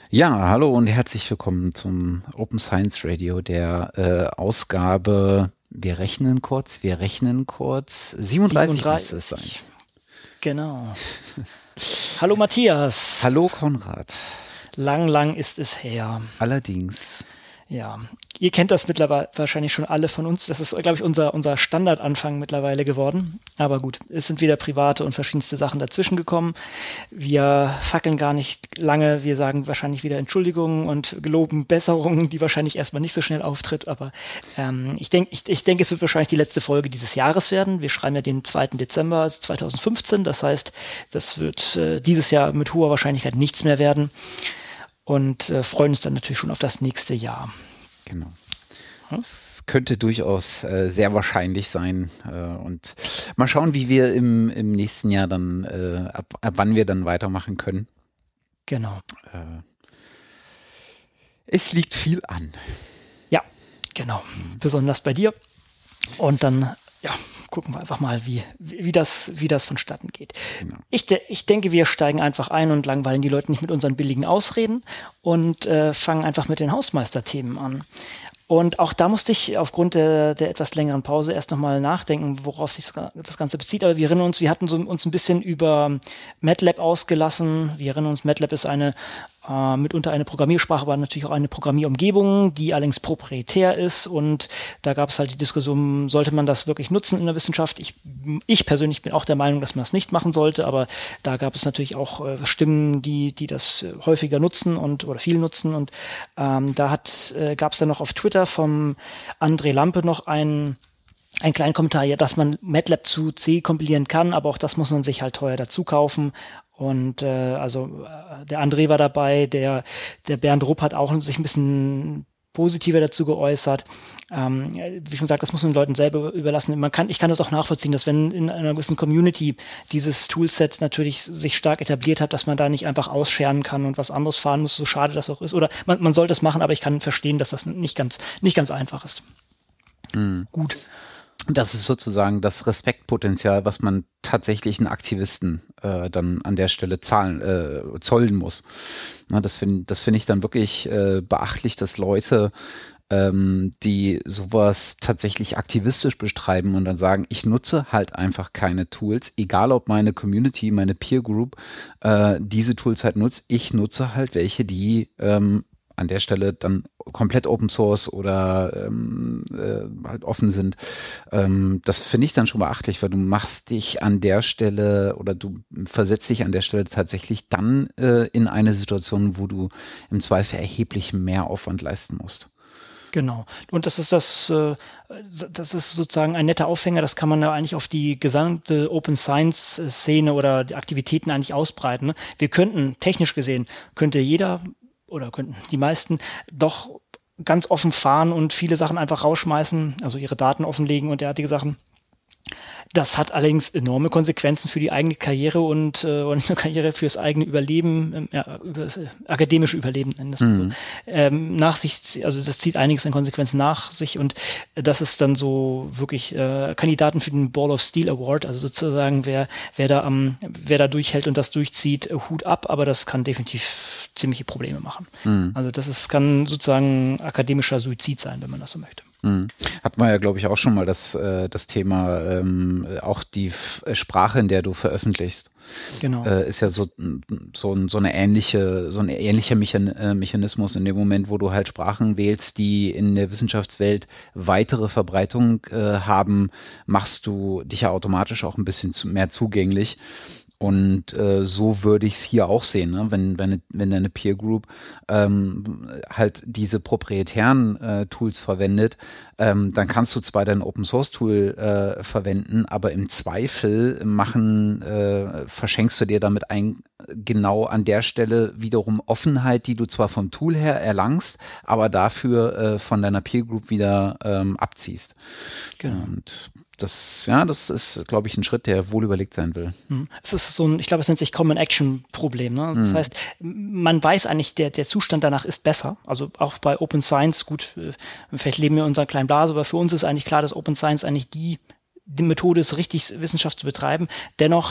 Ja, hallo und herzlich willkommen zum Open Science Radio, der Ausgabe, wir rechnen kurz, 37 müsste es sein. 37. Genau. Hallo Matthias. Hallo Konrad. Lang ist es her. Allerdings, Ja, ihr kennt das mittlerweile wahrscheinlich schon alle von uns. Das ist, glaube ich, unser Standardanfang mittlerweile geworden. Aber gut, es sind wieder private und verschiedenste Sachen dazwischen gekommen. Wir fackeln gar nicht lange. Wir sagen wahrscheinlich wieder Entschuldigungen und geloben Besserungen, die wahrscheinlich erstmal nicht so schnell auftritt. Aber ich denke, es wird wahrscheinlich die letzte Folge dieses Jahres werden. Wir schreiben ja den 2. Dezember 2015. Das heißt, das wird dieses Jahr mit hoher Wahrscheinlichkeit nichts mehr werden. Und freuen uns dann natürlich schon auf das nächste Jahr. genau. Es könnte durchaus sehr wahrscheinlich sein. Und mal schauen, wie wir im nächsten Jahr dann, ab wann wir dann weitermachen können. Genau. Es liegt viel an. Ja, genau. Besonders bei dir. Und dann, ja, gucken wir einfach mal, wie das vonstatten geht. Genau. Ich denke, wir steigen einfach ein und langweilen die Leute nicht mit unseren billigen Ausreden und fangen einfach mit den Hausmeisterthemen an. Und auch da musste ich aufgrund der etwas längeren Pause erst nochmal nachdenken, worauf sich das Ganze bezieht. Aber wir erinnern uns, wir hatten uns ein bisschen über MATLAB ausgelassen. Wir erinnern uns, MATLAB ist mitunter eine Programmiersprache, aber natürlich auch eine Programmierumgebung, die allerdings proprietär ist. Und da gab es halt die Diskussion, sollte man das wirklich nutzen in der Wissenschaft? Ich persönlich bin auch der Meinung, dass man das nicht machen sollte, aber da gab es natürlich auch Stimmen, die das häufiger nutzen oder viel nutzen. Und gab es dann noch auf Twitter vom André Lampe noch einen kleinen Kommentar, ja, dass man MATLAB zu C kompilieren kann, aber auch das muss man sich halt teuer dazu kaufen. Und der André war dabei, der Bernd Rupp hat auch sich ein bisschen positiver dazu geäußert. Wie schon gesagt, das muss man den Leuten selber überlassen. Ich kann das auch nachvollziehen, dass wenn in einer gewissen Community dieses Toolset natürlich sich stark etabliert hat, dass man da nicht einfach ausscheren kann und was anderes fahren muss, so schade das auch ist. Oder man sollte es machen, aber ich kann verstehen, dass das nicht ganz einfach ist. Gut. Das ist sozusagen das Respektpotenzial, was man tatsächlichen Aktivisten dann an der Stelle zollen muss. Na, das find ich dann wirklich beachtlich, dass Leute, die sowas tatsächlich aktivistisch betreiben und dann sagen, ich nutze halt einfach keine Tools, egal ob meine Community, meine Peer Group diese Tools halt nutzt, ich nutze halt welche, die an der Stelle dann komplett Open Source oder halt offen sind. Das finde ich dann schon beachtlich, weil du machst dich an der Stelle oder du versetzt dich an der Stelle tatsächlich dann in eine Situation, wo du im Zweifel erheblich mehr Aufwand leisten musst. Genau. Und das ist sozusagen ein netter Aufhänger, das kann man ja eigentlich auf die gesamte Open Science Szene oder die Aktivitäten eigentlich ausbreiten. Ne? Wir technisch gesehen, könnte jeder oder könnten die meisten doch ganz offen fahren und viele Sachen einfach rausschmeißen, also ihre Daten offenlegen und derartige Sachen. Das hat allerdings enorme Konsequenzen für die eigene Karriere und nicht nur Karriere, für das eigene Überleben, über das akademische Überleben nennen das mal so. Nach sich, also das zieht einiges an Konsequenzen nach sich und das ist dann so wirklich Kandidaten für den Ball of Steel Award, also sozusagen wer da durchhält und das durchzieht, Hut ab, aber das kann definitiv ziemliche Probleme machen. Also kann sozusagen akademischer Suizid sein, wenn man das so möchte. Hatten wir ja, glaube ich, auch schon mal das Thema, auch die Sprache, in der du veröffentlichst. Genau. Ist ja so ein ähnlicher Mechanismus in dem Moment, wo du halt Sprachen wählst, die in der Wissenschaftswelt weitere Verbreitung haben, machst du dich ja automatisch auch ein bisschen mehr zugänglich. Und so würde ich es hier auch sehen, ne? Wenn deine Peer Group halt diese proprietären Tools verwendet, dann kannst du zwar dein Open Source Tool verwenden, aber im Zweifel verschenkst du dir damit genau an der Stelle wiederum Offenheit, die du zwar vom Tool her erlangst, aber dafür von deiner Peer Group wieder abziehst. Genau. Und das ist, glaube ich, ein Schritt, der wohl überlegt sein will. Es ist ich glaube, es nennt sich Common Action Problem. Ne? Das heißt, man weiß eigentlich, der Zustand danach ist besser. Also auch bei Open Science, gut, vielleicht leben wir in unserer kleinen Blase, aber für uns ist eigentlich klar, dass Open Science eigentlich die Methode ist, richtig Wissenschaft zu betreiben. Dennoch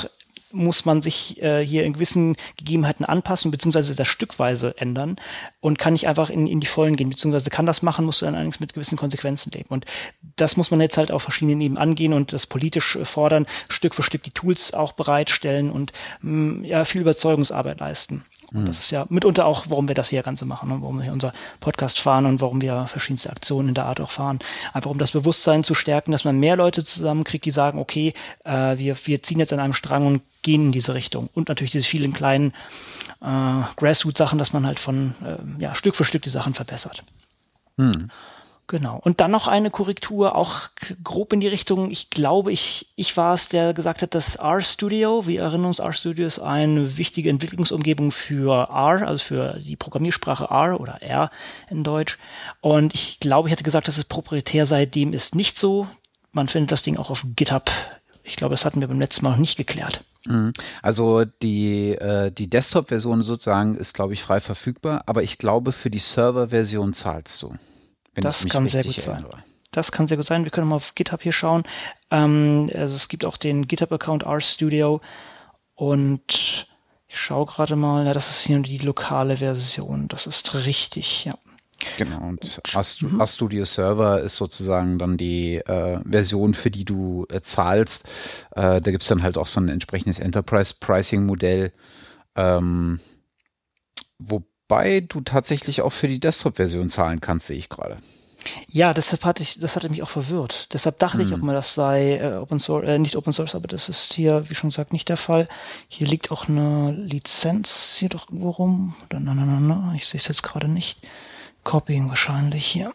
muss man sich hier in gewissen Gegebenheiten anpassen, beziehungsweise das stückweise ändern und kann nicht einfach in die Vollen gehen, beziehungsweise kann das machen, muss dann allerdings mit gewissen Konsequenzen leben. Und das muss man jetzt halt auf verschiedenen Ebenen angehen und das politisch fordern, Stück für Stück die Tools auch bereitstellen und viel Überzeugungsarbeit leisten. Und das ist ja mitunter auch, warum wir das hier Ganze machen und warum wir hier unser Podcast fahren und warum wir verschiedenste Aktionen in der Art auch fahren. Einfach um das Bewusstsein zu stärken, dass man mehr Leute zusammenkriegt, die sagen, okay, wir ziehen jetzt an einem Strang und gehen in diese Richtung. Und natürlich diese vielen kleinen Grassroots-Sachen, dass man halt von Stück für Stück die Sachen verbessert. Genau. Und dann noch eine Korrektur, auch grob in die Richtung, ich glaube, ich war es, der gesagt hat, dass RStudio, wir erinnern uns, RStudio ist eine wichtige Entwicklungsumgebung für R, also für die Programmiersprache R oder R in Deutsch. Und ich glaube, ich hatte gesagt, dass es proprietär sei, dem ist nicht so. Man findet das Ding auch auf GitHub. Ich glaube, das hatten wir beim letzten Mal noch nicht geklärt. Also die Desktop-Version sozusagen ist, glaube ich, frei verfügbar, aber ich glaube, für die Server-Version zahlst du. Das kann sehr gut sein. Das kann sehr gut sein. Wir können mal auf GitHub hier schauen. Also es gibt auch den GitHub-Account RStudio und ich schaue gerade mal, das ist hier die lokale Version. Das ist richtig, ja. Genau, und RStudio Server ist sozusagen dann die Version, für die du zahlst. Da gibt es dann halt auch so ein entsprechendes Enterprise-Pricing-Modell, wobei du tatsächlich auch für die Desktop-Version zahlen kannst, sehe ich gerade. Ja, das hatte mich auch verwirrt. Deshalb dachte ich auch mal, das sei Open Source, nicht Open Source, aber das ist hier, wie schon gesagt, nicht der Fall. Hier liegt auch eine Lizenz hier doch irgendwo rum. Oder, ich sehe es jetzt gerade nicht. Copying wahrscheinlich hier.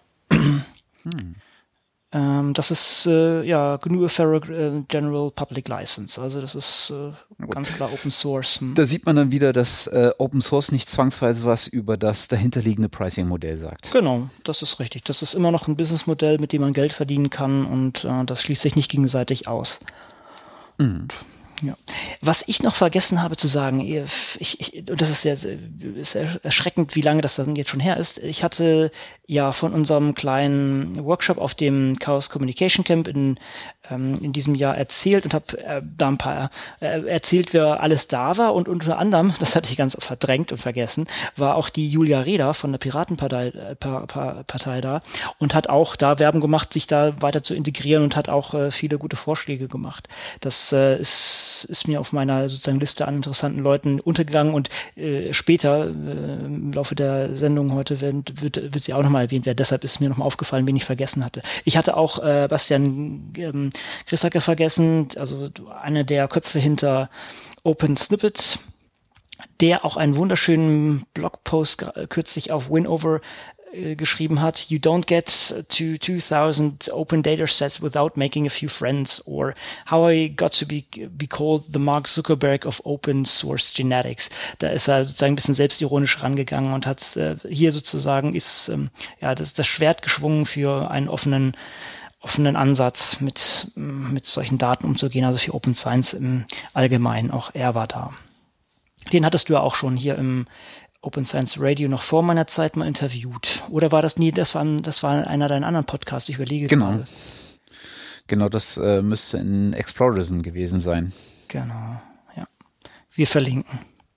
Das ist GNU Federal General Public License. Also das ist ganz klar Open Source. Da sieht man dann wieder, dass Open Source nicht zwangsweise was über das dahinterliegende Pricing-Modell sagt. Genau, das ist richtig. Das ist immer noch ein Businessmodell, mit dem man Geld verdienen kann und das schließt sich nicht gegenseitig aus. Ja. Was ich noch vergessen habe zu sagen, und das ist sehr erschreckend, wie lange das dann jetzt schon her ist. Ich hatte ja von unserem kleinen Workshop auf dem Chaos Communication Camp in diesem Jahr erzählt und habe da ein paar erzählt, wer alles da war. Und unter anderem, das hatte ich ganz verdrängt und vergessen, war auch die Julia Reda von der Piratenpartei Partei da und hat auch da Werbung gemacht, sich da weiter zu integrieren und hat auch viele gute Vorschläge gemacht. Das ist mir auf meiner sozusagen Liste an interessanten Leuten untergegangen und später im Laufe der Sendung heute wird sie auch nochmal erwähnt werden. Deshalb ist mir nochmal aufgefallen, wen ich vergessen hatte. Ich hatte auch Bastian Christacke vergessen, also einer der Köpfe hinter Open Snippet, der auch einen wunderschönen Blogpost kürzlich auf Winover geschrieben hat. You don't get to 2000 open data sets without making a few friends, or how I got to be called the Mark Zuckerberg of open source genetics. Da ist er sozusagen ein bisschen selbstironisch rangegangen und hat hier sozusagen das Schwert geschwungen für einen offenen Ansatz mit solchen Daten umzugehen, also für Open Science im Allgemeinen. Auch er war da. Den hattest du ja auch schon hier im Open Science Radio noch vor meiner Zeit mal interviewt. Oder war das nie, das war einer deiner anderen Podcasts, ich überlege gerade. Genau, das müsste in Explorism gewesen sein. Genau, ja. Wir verlinken.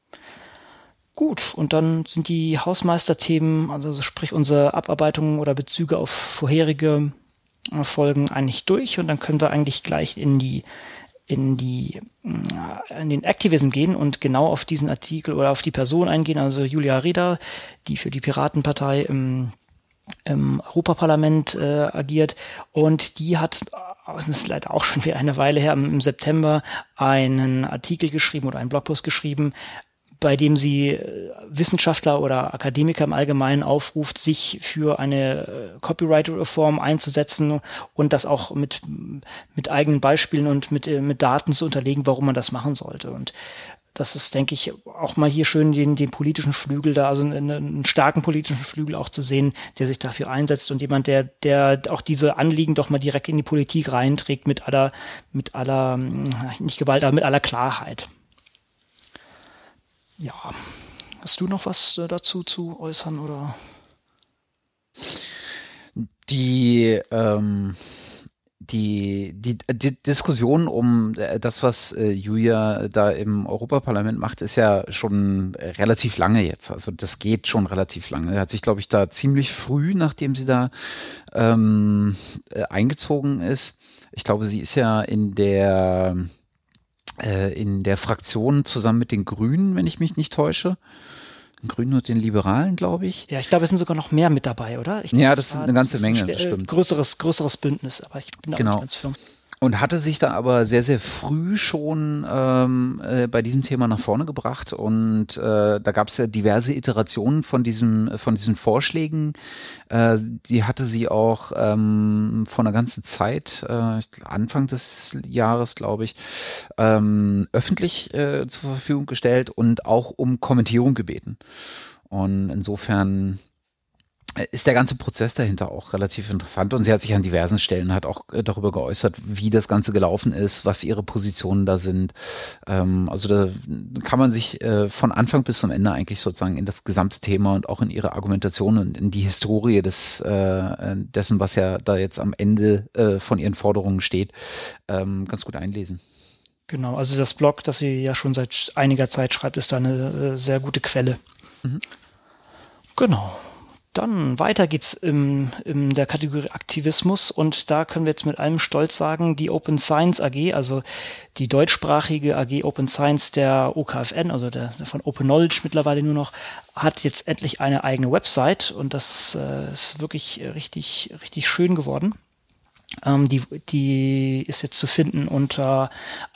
Gut, und dann sind die Hausmeisterthemen, also sprich unsere Abarbeitungen oder Bezüge auf vorherige Folgen eigentlich durch und dann können wir eigentlich gleich in den Activism gehen und genau auf diesen Artikel oder auf die Person eingehen, also Julia Reda, die für die Piratenpartei im Europaparlament agiert und die hat, das ist leider auch schon wieder eine Weile her, im September einen Artikel geschrieben oder einen Blogpost geschrieben, bei dem sie Wissenschaftler oder Akademiker im Allgemeinen aufruft, sich für eine Copyright-Reform einzusetzen und das auch mit eigenen Beispielen und mit Daten zu unterlegen, warum man das machen sollte. Und das ist, denke ich, auch mal hier schön, den politischen Flügel da, also einen starken politischen Flügel auch zu sehen, der sich dafür einsetzt und jemand, der auch diese Anliegen doch mal direkt in die Politik reinträgt mit aller, nicht Gewalt, aber mit aller Klarheit. Ja, hast du noch was dazu zu äußern oder? Die die Diskussion um das, was Julia da im Europaparlament macht, ist ja schon relativ lange jetzt. Also das geht schon relativ lange. Er hat sich, glaube ich, da ziemlich früh, nachdem sie da eingezogen ist. Ich glaube, sie ist ja in der Fraktion zusammen mit den Grünen, wenn ich mich nicht täusche. Den Grünen und den Liberalen, glaube ich. Ja, ich glaube, es sind sogar noch mehr mit dabei, oder? Ja, das ist eine ganze Menge, das stimmt. Größeres Bündnis, aber ich bin da auch nicht ganz firm. Und hatte sich da aber sehr, sehr früh schon bei diesem Thema nach vorne gebracht. Und da gab es ja diverse Iterationen von diesen Vorschlägen. Die hatte sie auch vor einer ganzen Zeit, Anfang des Jahres, glaube ich, öffentlich zur Verfügung gestellt und auch um Kommentierung gebeten. Und insofern ist der ganze Prozess dahinter auch relativ interessant und sie hat sich an diversen Stellen halt auch darüber geäußert, wie das Ganze gelaufen ist, was ihre Positionen da sind. Also da kann man sich von Anfang bis zum Ende eigentlich sozusagen in das gesamte Thema und auch in ihre Argumentation und in die Historie dessen, was ja da jetzt am Ende von ihren Forderungen steht, ganz gut einlesen. Genau, also das Blog, das sie ja schon seit einiger Zeit schreibt, ist da eine sehr gute Quelle. Mhm. Genau. Dann weiter geht's in der Kategorie Aktivismus und da können wir jetzt mit allem Stolz sagen, die Open Science AG, also die deutschsprachige AG Open Science der OKFN, also der von Open Knowledge mittlerweile nur noch, hat jetzt endlich eine eigene Website und das ist wirklich richtig, richtig schön geworden. Die ist jetzt zu finden unter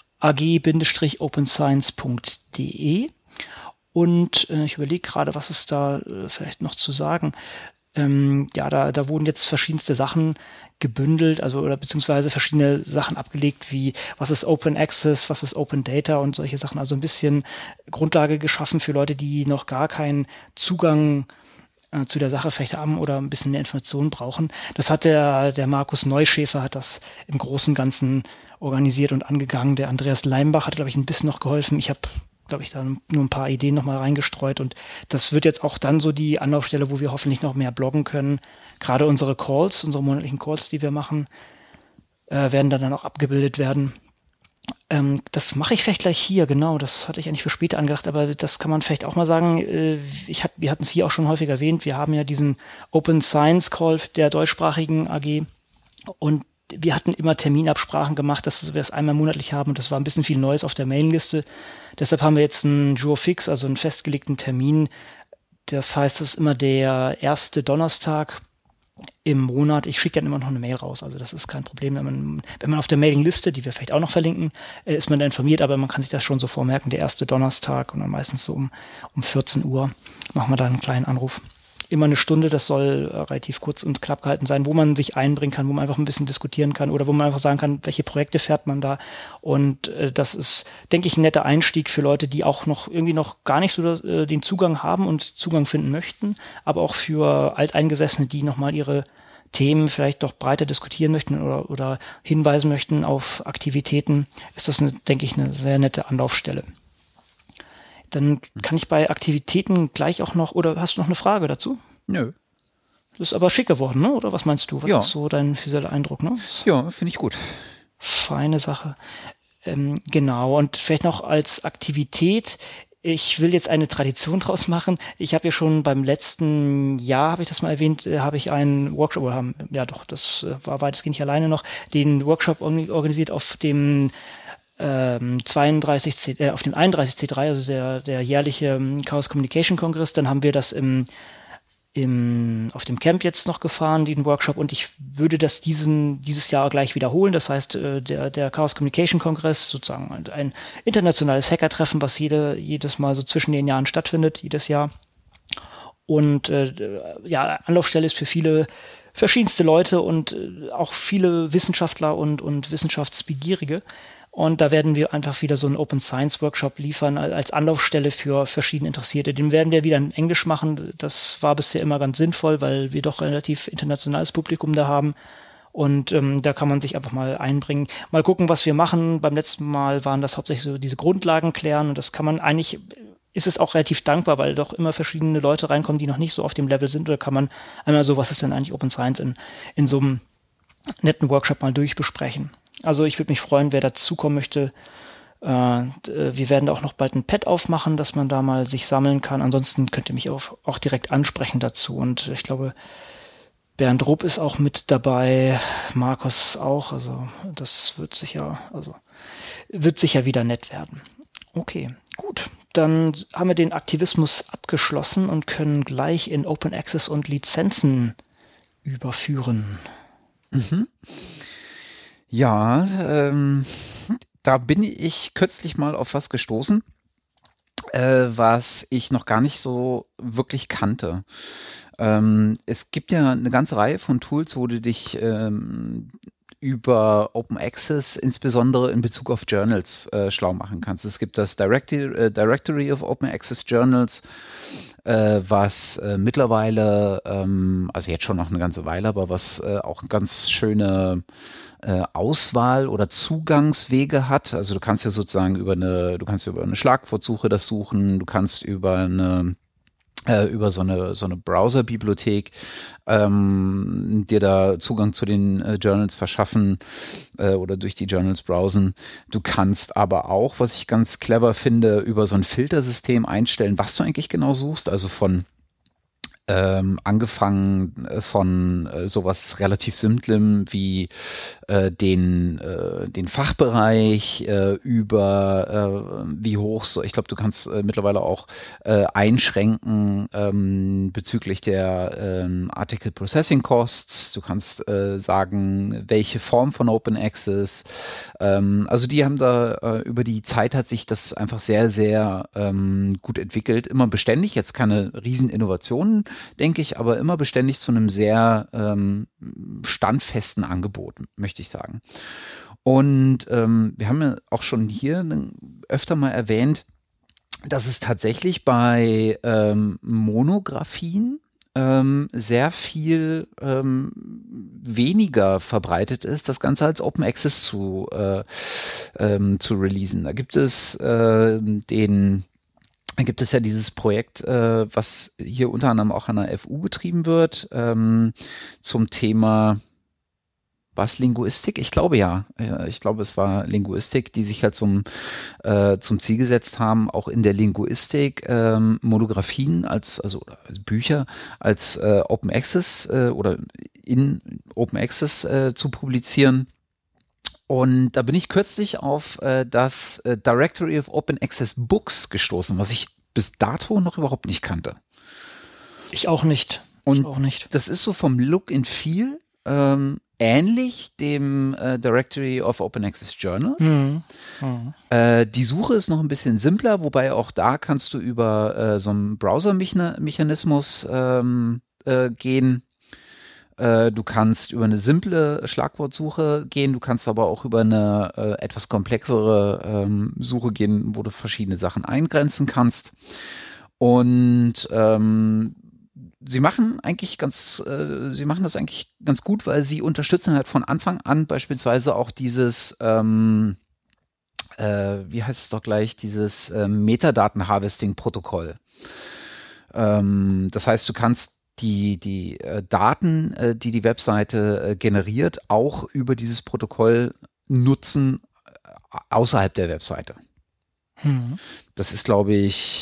ag-openscience.de. Und ich überlege gerade, was ist da vielleicht noch zu sagen. Da wurden jetzt verschiedenste Sachen gebündelt, also oder beziehungsweise verschiedene Sachen abgelegt, wie was ist Open Access, was ist Open Data und solche Sachen. Also ein bisschen Grundlage geschaffen für Leute, die noch gar keinen Zugang zu der Sache vielleicht haben oder ein bisschen mehr Informationen brauchen. Das hat der Markus Neuschäfer hat das im Großen und Ganzen organisiert und angegangen. Der Andreas Leimbach hat, glaube ich, ein bisschen noch geholfen. Ich habe glaube ich, da nur ein paar Ideen nochmal reingestreut und das wird jetzt auch dann so die Anlaufstelle, wo wir hoffentlich noch mehr bloggen können. Gerade unsere monatlichen Calls, die wir machen, werden dann auch abgebildet werden. Das mache ich vielleicht gleich hier, genau, das hatte ich eigentlich für später angedacht, aber das kann man vielleicht auch mal sagen. Wir hatten es hier auch schon häufig erwähnt, wir haben ja diesen Open Science Call der deutschsprachigen AG und wir hatten immer Terminabsprachen gemacht, dass wir es einmal monatlich haben und das war ein bisschen viel Neues auf der Mailingliste. Deshalb haben wir jetzt einen Jour fix, also einen festgelegten Termin. Das heißt, es ist immer der erste Donnerstag im Monat. Ich schicke dann immer noch eine Mail raus, also das ist kein Problem. Wenn man auf der Mailingliste, die wir vielleicht auch noch verlinken, ist man da informiert, aber man kann sich das schon so vormerken, der erste Donnerstag und dann meistens so um 14 Uhr machen wir da einen kleinen Anruf. Immer eine Stunde, das soll relativ kurz und knapp gehalten sein, wo man sich einbringen kann, wo man einfach ein bisschen diskutieren kann oder wo man einfach sagen kann, welche Projekte fährt man da. Und das ist, denke ich, ein netter Einstieg für Leute, die auch noch gar nicht so den Zugang haben und Zugang finden möchten, aber auch für Alteingesessene, die nochmal ihre Themen vielleicht doch breiter diskutieren möchten oder hinweisen möchten auf Aktivitäten, ist das, denke ich, eine sehr nette Anlaufstelle. Dann kann ich bei Aktivitäten gleich auch noch, oder hast du noch eine Frage dazu? Nö. Das ist aber schick geworden, ne? Oder was meinst du? Was ist so dein visueller Eindruck, ne? Ja, finde ich gut. Feine Sache. Genau, und vielleicht noch als Aktivität, ich will jetzt eine Tradition draus machen. Ich habe ja schon beim letzten Jahr, habe ich das mal erwähnt, habe ich einen Workshop, das war weitestgehend nicht alleine noch, den Workshop organisiert auf dem auf dem 31C3, also der jährliche Chaos Communication Kongress. Dann haben wir das auf dem Camp jetzt noch gefahren, den Workshop, und ich würde das dieses Jahr gleich wiederholen. Das heißt, der Chaos Communication Kongress, sozusagen ein internationales Hackertreffen, was jedes Mal so zwischen den Jahren stattfindet, jedes Jahr. Und Anlaufstelle ist für viele verschiedenste Leute und auch viele Wissenschaftler und Wissenschaftsbegierige. Und da werden wir einfach wieder so einen Open Science Workshop liefern als Anlaufstelle für verschiedene Interessierte. Den werden wir wieder in Englisch machen. Das war bisher immer ganz sinnvoll, weil wir doch relativ internationales Publikum da haben. Und da kann man sich einfach mal einbringen. Mal gucken, was wir machen. Beim letzten Mal waren das hauptsächlich so diese Grundlagen klären. Und das kann man eigentlich, ist es auch relativ dankbar, weil doch immer verschiedene Leute reinkommen, die noch nicht so auf dem Level sind. Oder kann man einmal so, was ist denn eigentlich Open Science in so einem netten Workshop mal durchbesprechen. Also ich würde mich freuen, wer dazukommen möchte. Wir werden da auch noch bald ein Pad aufmachen, dass man da mal sich sammeln kann. Ansonsten könnt ihr mich auch direkt ansprechen dazu. Und ich glaube, Bernd Rupp ist auch mit dabei, Markus auch. Also das wird sicher wieder nett werden. Okay, gut. Dann haben wir den Aktivismus abgeschlossen und können gleich in Open Access und Lizenzen überführen. Ja, da bin ich kürzlich mal auf was gestoßen, was ich noch gar nicht so wirklich kannte. Es gibt ja eine ganze Reihe von Tools, wo du dich über Open Access, insbesondere in Bezug auf Journals, schlau machen kannst. Es gibt das Directory of Open Access Journals, was mittlerweile, also jetzt schon noch eine ganze Weile, aber was auch ganz schöne Auswahl oder Zugangswege hat. Also du kannst ja sozusagen über eine Schlagwortsuche das suchen, du kannst über so eine Browser-Bibliothek dir da Zugang zu den Journals verschaffen oder durch die Journals browsen. Du kannst aber auch, was ich ganz clever finde, über so ein Filtersystem einstellen, was du eigentlich genau suchst. Also angefangen von sowas relativ Simplem wie den Fachbereich über wie hoch so. Ich glaube, du kannst mittlerweile auch einschränken bezüglich der Article Processing Costs. Du kannst sagen, welche Form von Open Access. Also die haben da über die Zeit hat sich das einfach sehr, sehr gut entwickelt. Immer beständig, jetzt keine riesen Innovationen, denke ich, aber immer beständig zu einem sehr standfesten Angebot, möchte ich sagen. Und wir haben ja auch schon hier öfter mal erwähnt, dass es tatsächlich bei Monographien sehr viel weniger verbreitet ist, das Ganze als Open Access zu releasen. Da gibt es ja dieses Projekt, was hier unter anderem auch an der FU betrieben wird, zum Thema, was, Linguistik? Ich glaube ja. Ich glaube, es war Linguistik, die sich halt zum Ziel gesetzt haben, auch in der Linguistik Monographien also Bücher als Open Access oder in Open Access zu publizieren. Und da bin ich kürzlich auf das Directory of Open Access Books gestoßen, was ich bis dato noch überhaupt nicht kannte. Ich auch nicht. Und das ist so vom Look and Feel ähnlich dem Directory of Open Access Journals. Die Suche ist noch ein bisschen simpler, wobei auch da kannst du über so einen Browser-Mechanismus gehen. Du kannst über eine simple Schlagwortsuche gehen, du kannst aber auch über eine etwas komplexere Suche gehen, wo du verschiedene Sachen eingrenzen kannst. Und sie machen das eigentlich ganz gut, weil sie unterstützen halt von Anfang an beispielsweise auch dieses wie heißt es doch gleich, dieses Metadaten-Harvesting-Protokoll. Das heißt, du kannst die Daten, die Webseite generiert, auch über dieses Protokoll nutzen außerhalb der Webseite. Das ist, glaube ich,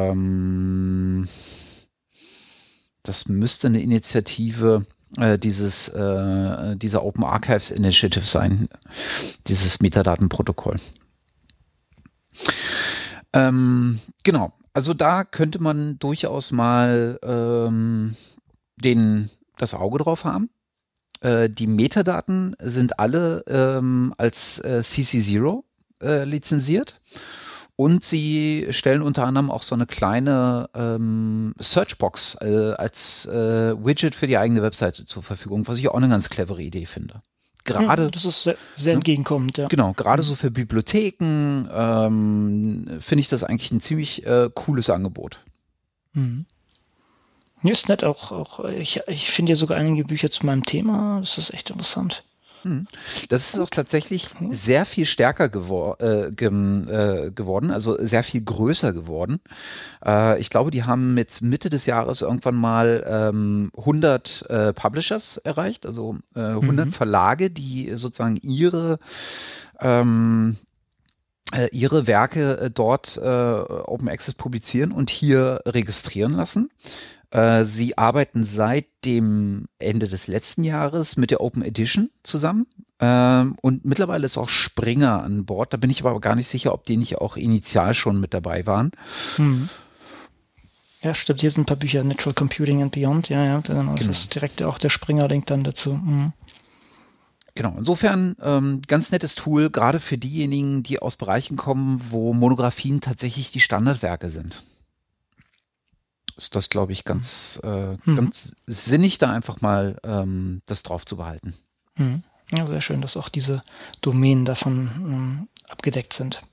das müsste eine Initiative dieser Open Archives Initiative sein, dieses Metadatenprotokoll. Genau. Also da könnte man durchaus mal das Auge drauf haben. Die Metadaten sind alle als CC0 lizenziert und sie stellen unter anderem auch so eine kleine Searchbox als Widget für die eigene Webseite zur Verfügung, was ich auch eine ganz clevere Idee finde. Gerade, das ist sehr entgegenkommend, ja. Genau, gerade so für Bibliotheken finde ich das eigentlich ein ziemlich cooles Angebot. Ist nett auch ich finde ja sogar einige Bücher zu meinem Thema, das ist echt interessant. Das ist auch tatsächlich sehr viel stärker geworden, also sehr viel größer geworden. Ich glaube, die haben mit Mitte des Jahres irgendwann mal 100 Publishers erreicht, also 100 Verlage, die sozusagen ihre Werke dort Open Access publizieren und hier registrieren lassen. Sie arbeiten seit dem Ende des letzten Jahres mit der Open Edition zusammen. Und mittlerweile ist auch Springer an Bord. Da bin ich aber gar nicht sicher, ob die nicht auch initial schon mit dabei waren. Ja, stimmt. Hier sind ein paar Bücher, Natural Computing and Beyond. Ja, genau. Das ist direkt auch der Springer-Link dann dazu. Genau, insofern ganz nettes Tool, gerade für diejenigen, die aus Bereichen kommen, wo Monographien tatsächlich die Standardwerke sind. Ist das, glaube ich, ganz sinnig, da einfach mal das drauf zu behalten. Ja, sehr schön, dass auch diese Domänen davon abgedeckt sind.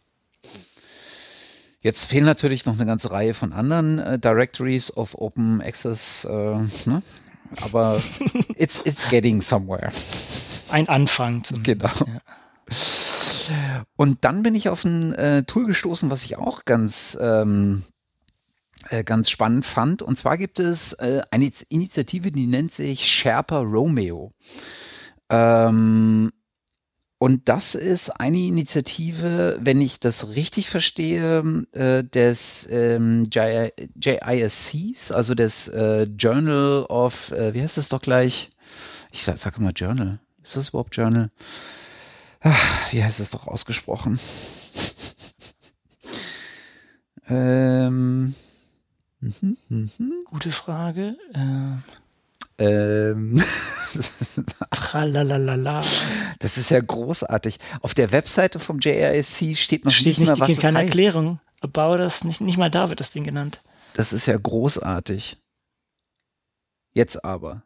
Jetzt fehlen natürlich noch eine ganze Reihe von anderen Directories of Open Access, ne? Aber it's getting somewhere. Ein Anfang zumindest. Genau. Ja. Und dann bin ich auf ein Tool gestoßen, was ich auch ganz spannend fand. Und zwar gibt es eine Initiative, die nennt sich Sherpa Romeo. Und das ist eine Initiative, wenn ich das richtig verstehe, des JISCs, also des Journal of, wie heißt es doch gleich? Ich sage immer Journal. Ist das überhaupt Journal? Ach, wie heißt es doch ausgesprochen? Gute Frage. Tralalala. Das ist ja großartig. Auf der Webseite vom JRSC steht noch nicht mal, was das keine heißt. Erklärung. About das, nicht mal da wird das Ding genannt. Das ist ja großartig. Jetzt aber.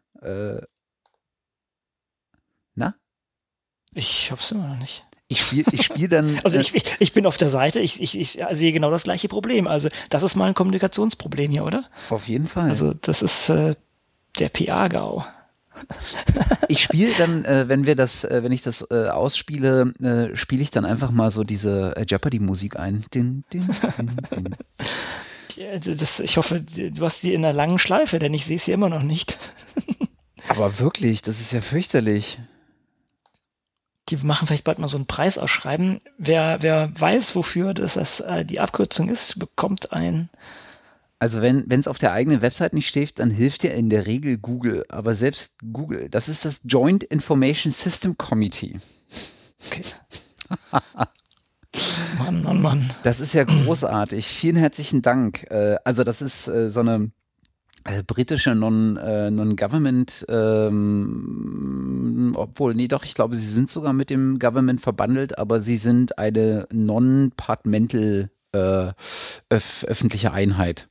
Na? Ich hab's immer noch nicht. Ich spiel dann. Also ich bin auf der Seite, ich sehe genau das gleiche Problem. Also das ist mal ein Kommunikationsproblem hier, oder? Auf jeden Fall. Also das ist der PA-GAU. Ich spiele dann, wenn ich das ausspiele, spiele ich dann einfach mal so diese Jeopardy-Musik ein. Din, din, din, din. Ich hoffe, du hast die in einer langen Schleife, denn ich sehe es hier immer noch nicht. Aber wirklich, das ist ja fürchterlich. Die machen vielleicht bald mal so einen Preis ausschreiben. Wer weiß, wofür das die Abkürzung ist, bekommt ein... Also wenn es auf der eigenen Website nicht steht, dann hilft dir in der Regel Google. Aber selbst Google, das ist das Joint Information System Committee. Okay. Mann. Das ist ja großartig. Vielen herzlichen Dank. Also das ist so eine britische Non-Government, obwohl, nee, doch, ich glaube, sie sind sogar mit dem Government verbandelt, aber sie sind eine non-partmental öffentliche Einheit.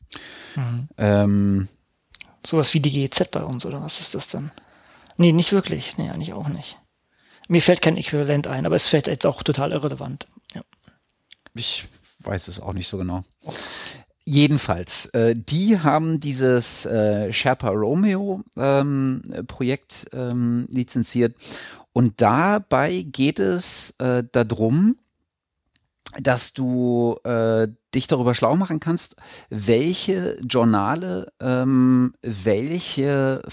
Sowas wie die GEZ bei uns, oder was ist das dann? Nee, nicht wirklich. Nee, eigentlich auch nicht. Mir fällt kein Äquivalent ein, aber es fällt jetzt auch total irrelevant. Ja. Ich weiß es auch nicht so genau. Jedenfalls, die haben dieses Sherpa Romeo Projekt lizenziert und dabei geht es darum, dass du dich darüber schlau machen kannst, welche Journale welche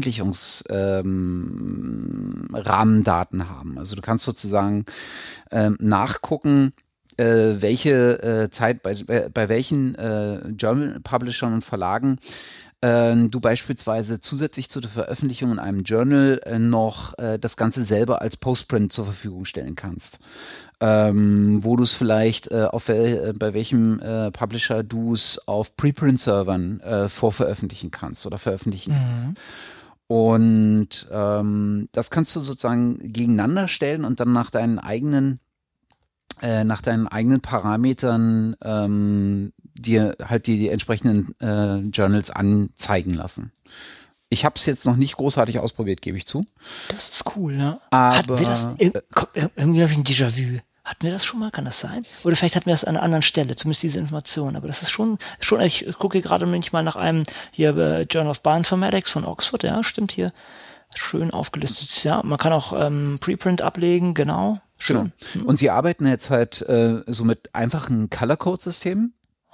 Veröffentlichungsrahmendaten haben. Also du kannst sozusagen nachgucken, welche Zeit bei welchen Journal-Publishern und Verlagen du beispielsweise zusätzlich zu der Veröffentlichung in einem Journal noch das Ganze selber als Postprint zur Verfügung stellen kannst. Wo du es vielleicht bei welchem Publisher du es auf Preprint-Servern vorveröffentlichen kannst oder veröffentlichen kannst. Und das kannst du sozusagen gegeneinander stellen und dann nach deinen eigenen Parametern dir halt die entsprechenden Journals anzeigen lassen. Ich habe es jetzt noch nicht großartig ausprobiert, gebe ich zu. Das ist cool, ne? Aber hatten wir das, irgendwie habe ich ein Déjà-vu. Hatten wir das schon mal? Kann das sein? Oder vielleicht hatten wir das an einer anderen Stelle, zumindest diese Information. Aber das ist schon ich gucke gerade manchmal nach einem hier Journal of Bioinformatics von Oxford, ja, stimmt hier. Schön aufgelistet, ja. Man kann auch Preprint ablegen, genau. Schön. Genau. Und sie arbeiten jetzt halt so mit einfachen Color-Code-Systemen,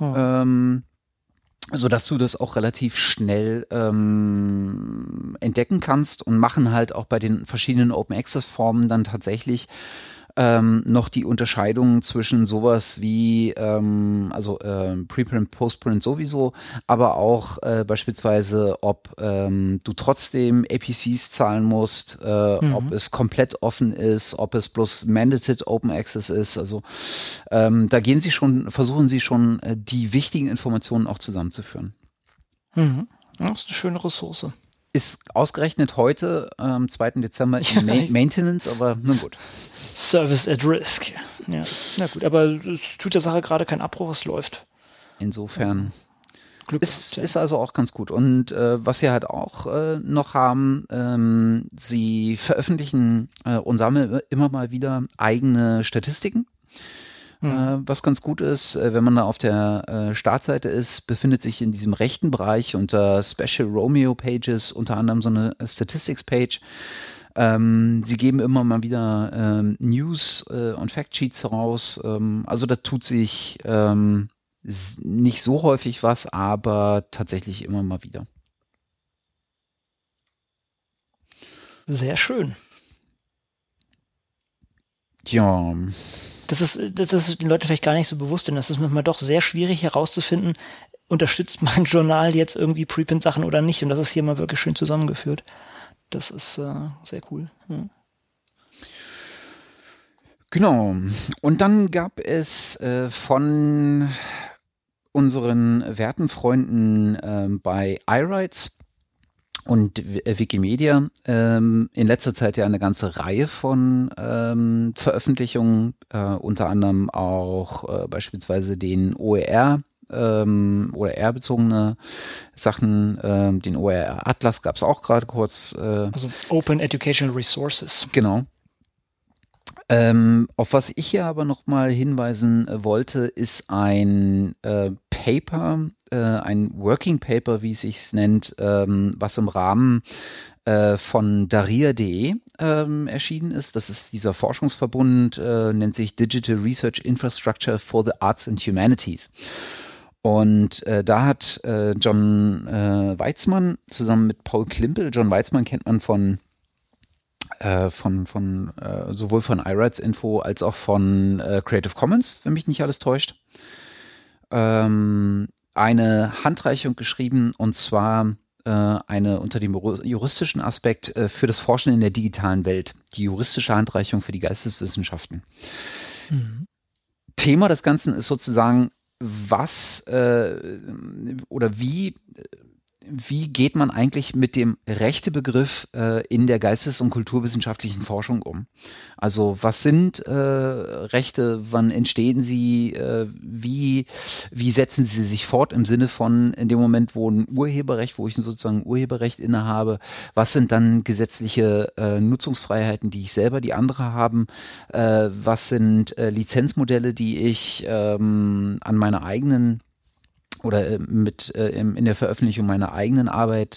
sodass du das auch relativ schnell entdecken kannst und machen halt auch bei den verschiedenen Open-Access-Formen dann tatsächlich noch die Unterscheidung zwischen sowas wie Preprint, Postprint sowieso, aber auch beispielsweise, ob du trotzdem APCs zahlen musst, ob es komplett offen ist, ob es bloß Mandated Open Access ist. Also da versuchen sie schon die wichtigen Informationen auch zusammenzuführen. Mhm. Das ist eine schöne Ressource. Ist ausgerechnet heute, am 2. Dezember in Maintenance, aber nun gut. Service at Risk. Ja, na gut, aber es tut der Sache gerade keinen Abbruch, es läuft. Insofern Glück ist also auch ganz gut. Und was sie halt auch noch haben, sie veröffentlichen und sammeln immer mal wieder eigene Statistiken. Was ganz gut ist, wenn man da auf der Startseite ist, befindet sich in diesem rechten Bereich unter Special Romeo Pages unter anderem so eine Statistics Page. Sie geben immer mal wieder News und Factsheets heraus. Also da tut sich nicht so häufig was, aber tatsächlich immer mal wieder. Sehr schön. Ja. Das ist den Leuten vielleicht gar nicht so bewusst, denn das ist manchmal doch sehr schwierig herauszufinden, unterstützt mein Journal jetzt irgendwie Preprint-Sachen oder nicht. Und das ist hier mal wirklich schön zusammengeführt. Das ist sehr cool. Ja. Genau. Und dann gab es von unseren werten Freunden bei iWrites und Wikimedia in letzter Zeit ja eine ganze Reihe von Veröffentlichungen, unter anderem auch beispielsweise den OER, OER-bezogene Sachen, den OER-Atlas gab es auch gerade kurz. Also Open Educational Resources. Genau. Auf was ich hier aber nochmal hinweisen wollte, ist ein Paper, ein Working Paper, wie es sich nennt, was im Rahmen von Daria.de erschienen ist. Das ist dieser Forschungsverbund, nennt sich Digital Research Infrastructure for the Arts and Humanities. Und da hat John Weitzman zusammen mit Paul Klimpel, John Weitzman kennt man sowohl von iWrites Info als auch von Creative Commons, wenn mich nicht alles täuscht, eine Handreichung geschrieben, und zwar eine unter dem juristischen Aspekt für das Forschen in der digitalen Welt, die juristische Handreichung für die Geisteswissenschaften. Thema des Ganzen ist sozusagen, wie geht man eigentlich mit dem Rechtebegriff in der geistes- und kulturwissenschaftlichen Forschung um? Also was sind Rechte, wann entstehen sie, wie setzen sie sich fort im Sinne von in dem Moment, wo wo ich sozusagen Urheberrecht innehabe, was sind dann gesetzliche Nutzungsfreiheiten, die ich selber, die andere haben, was sind Lizenzmodelle, die ich an meiner eigenen oder in der Veröffentlichung meiner eigenen Arbeit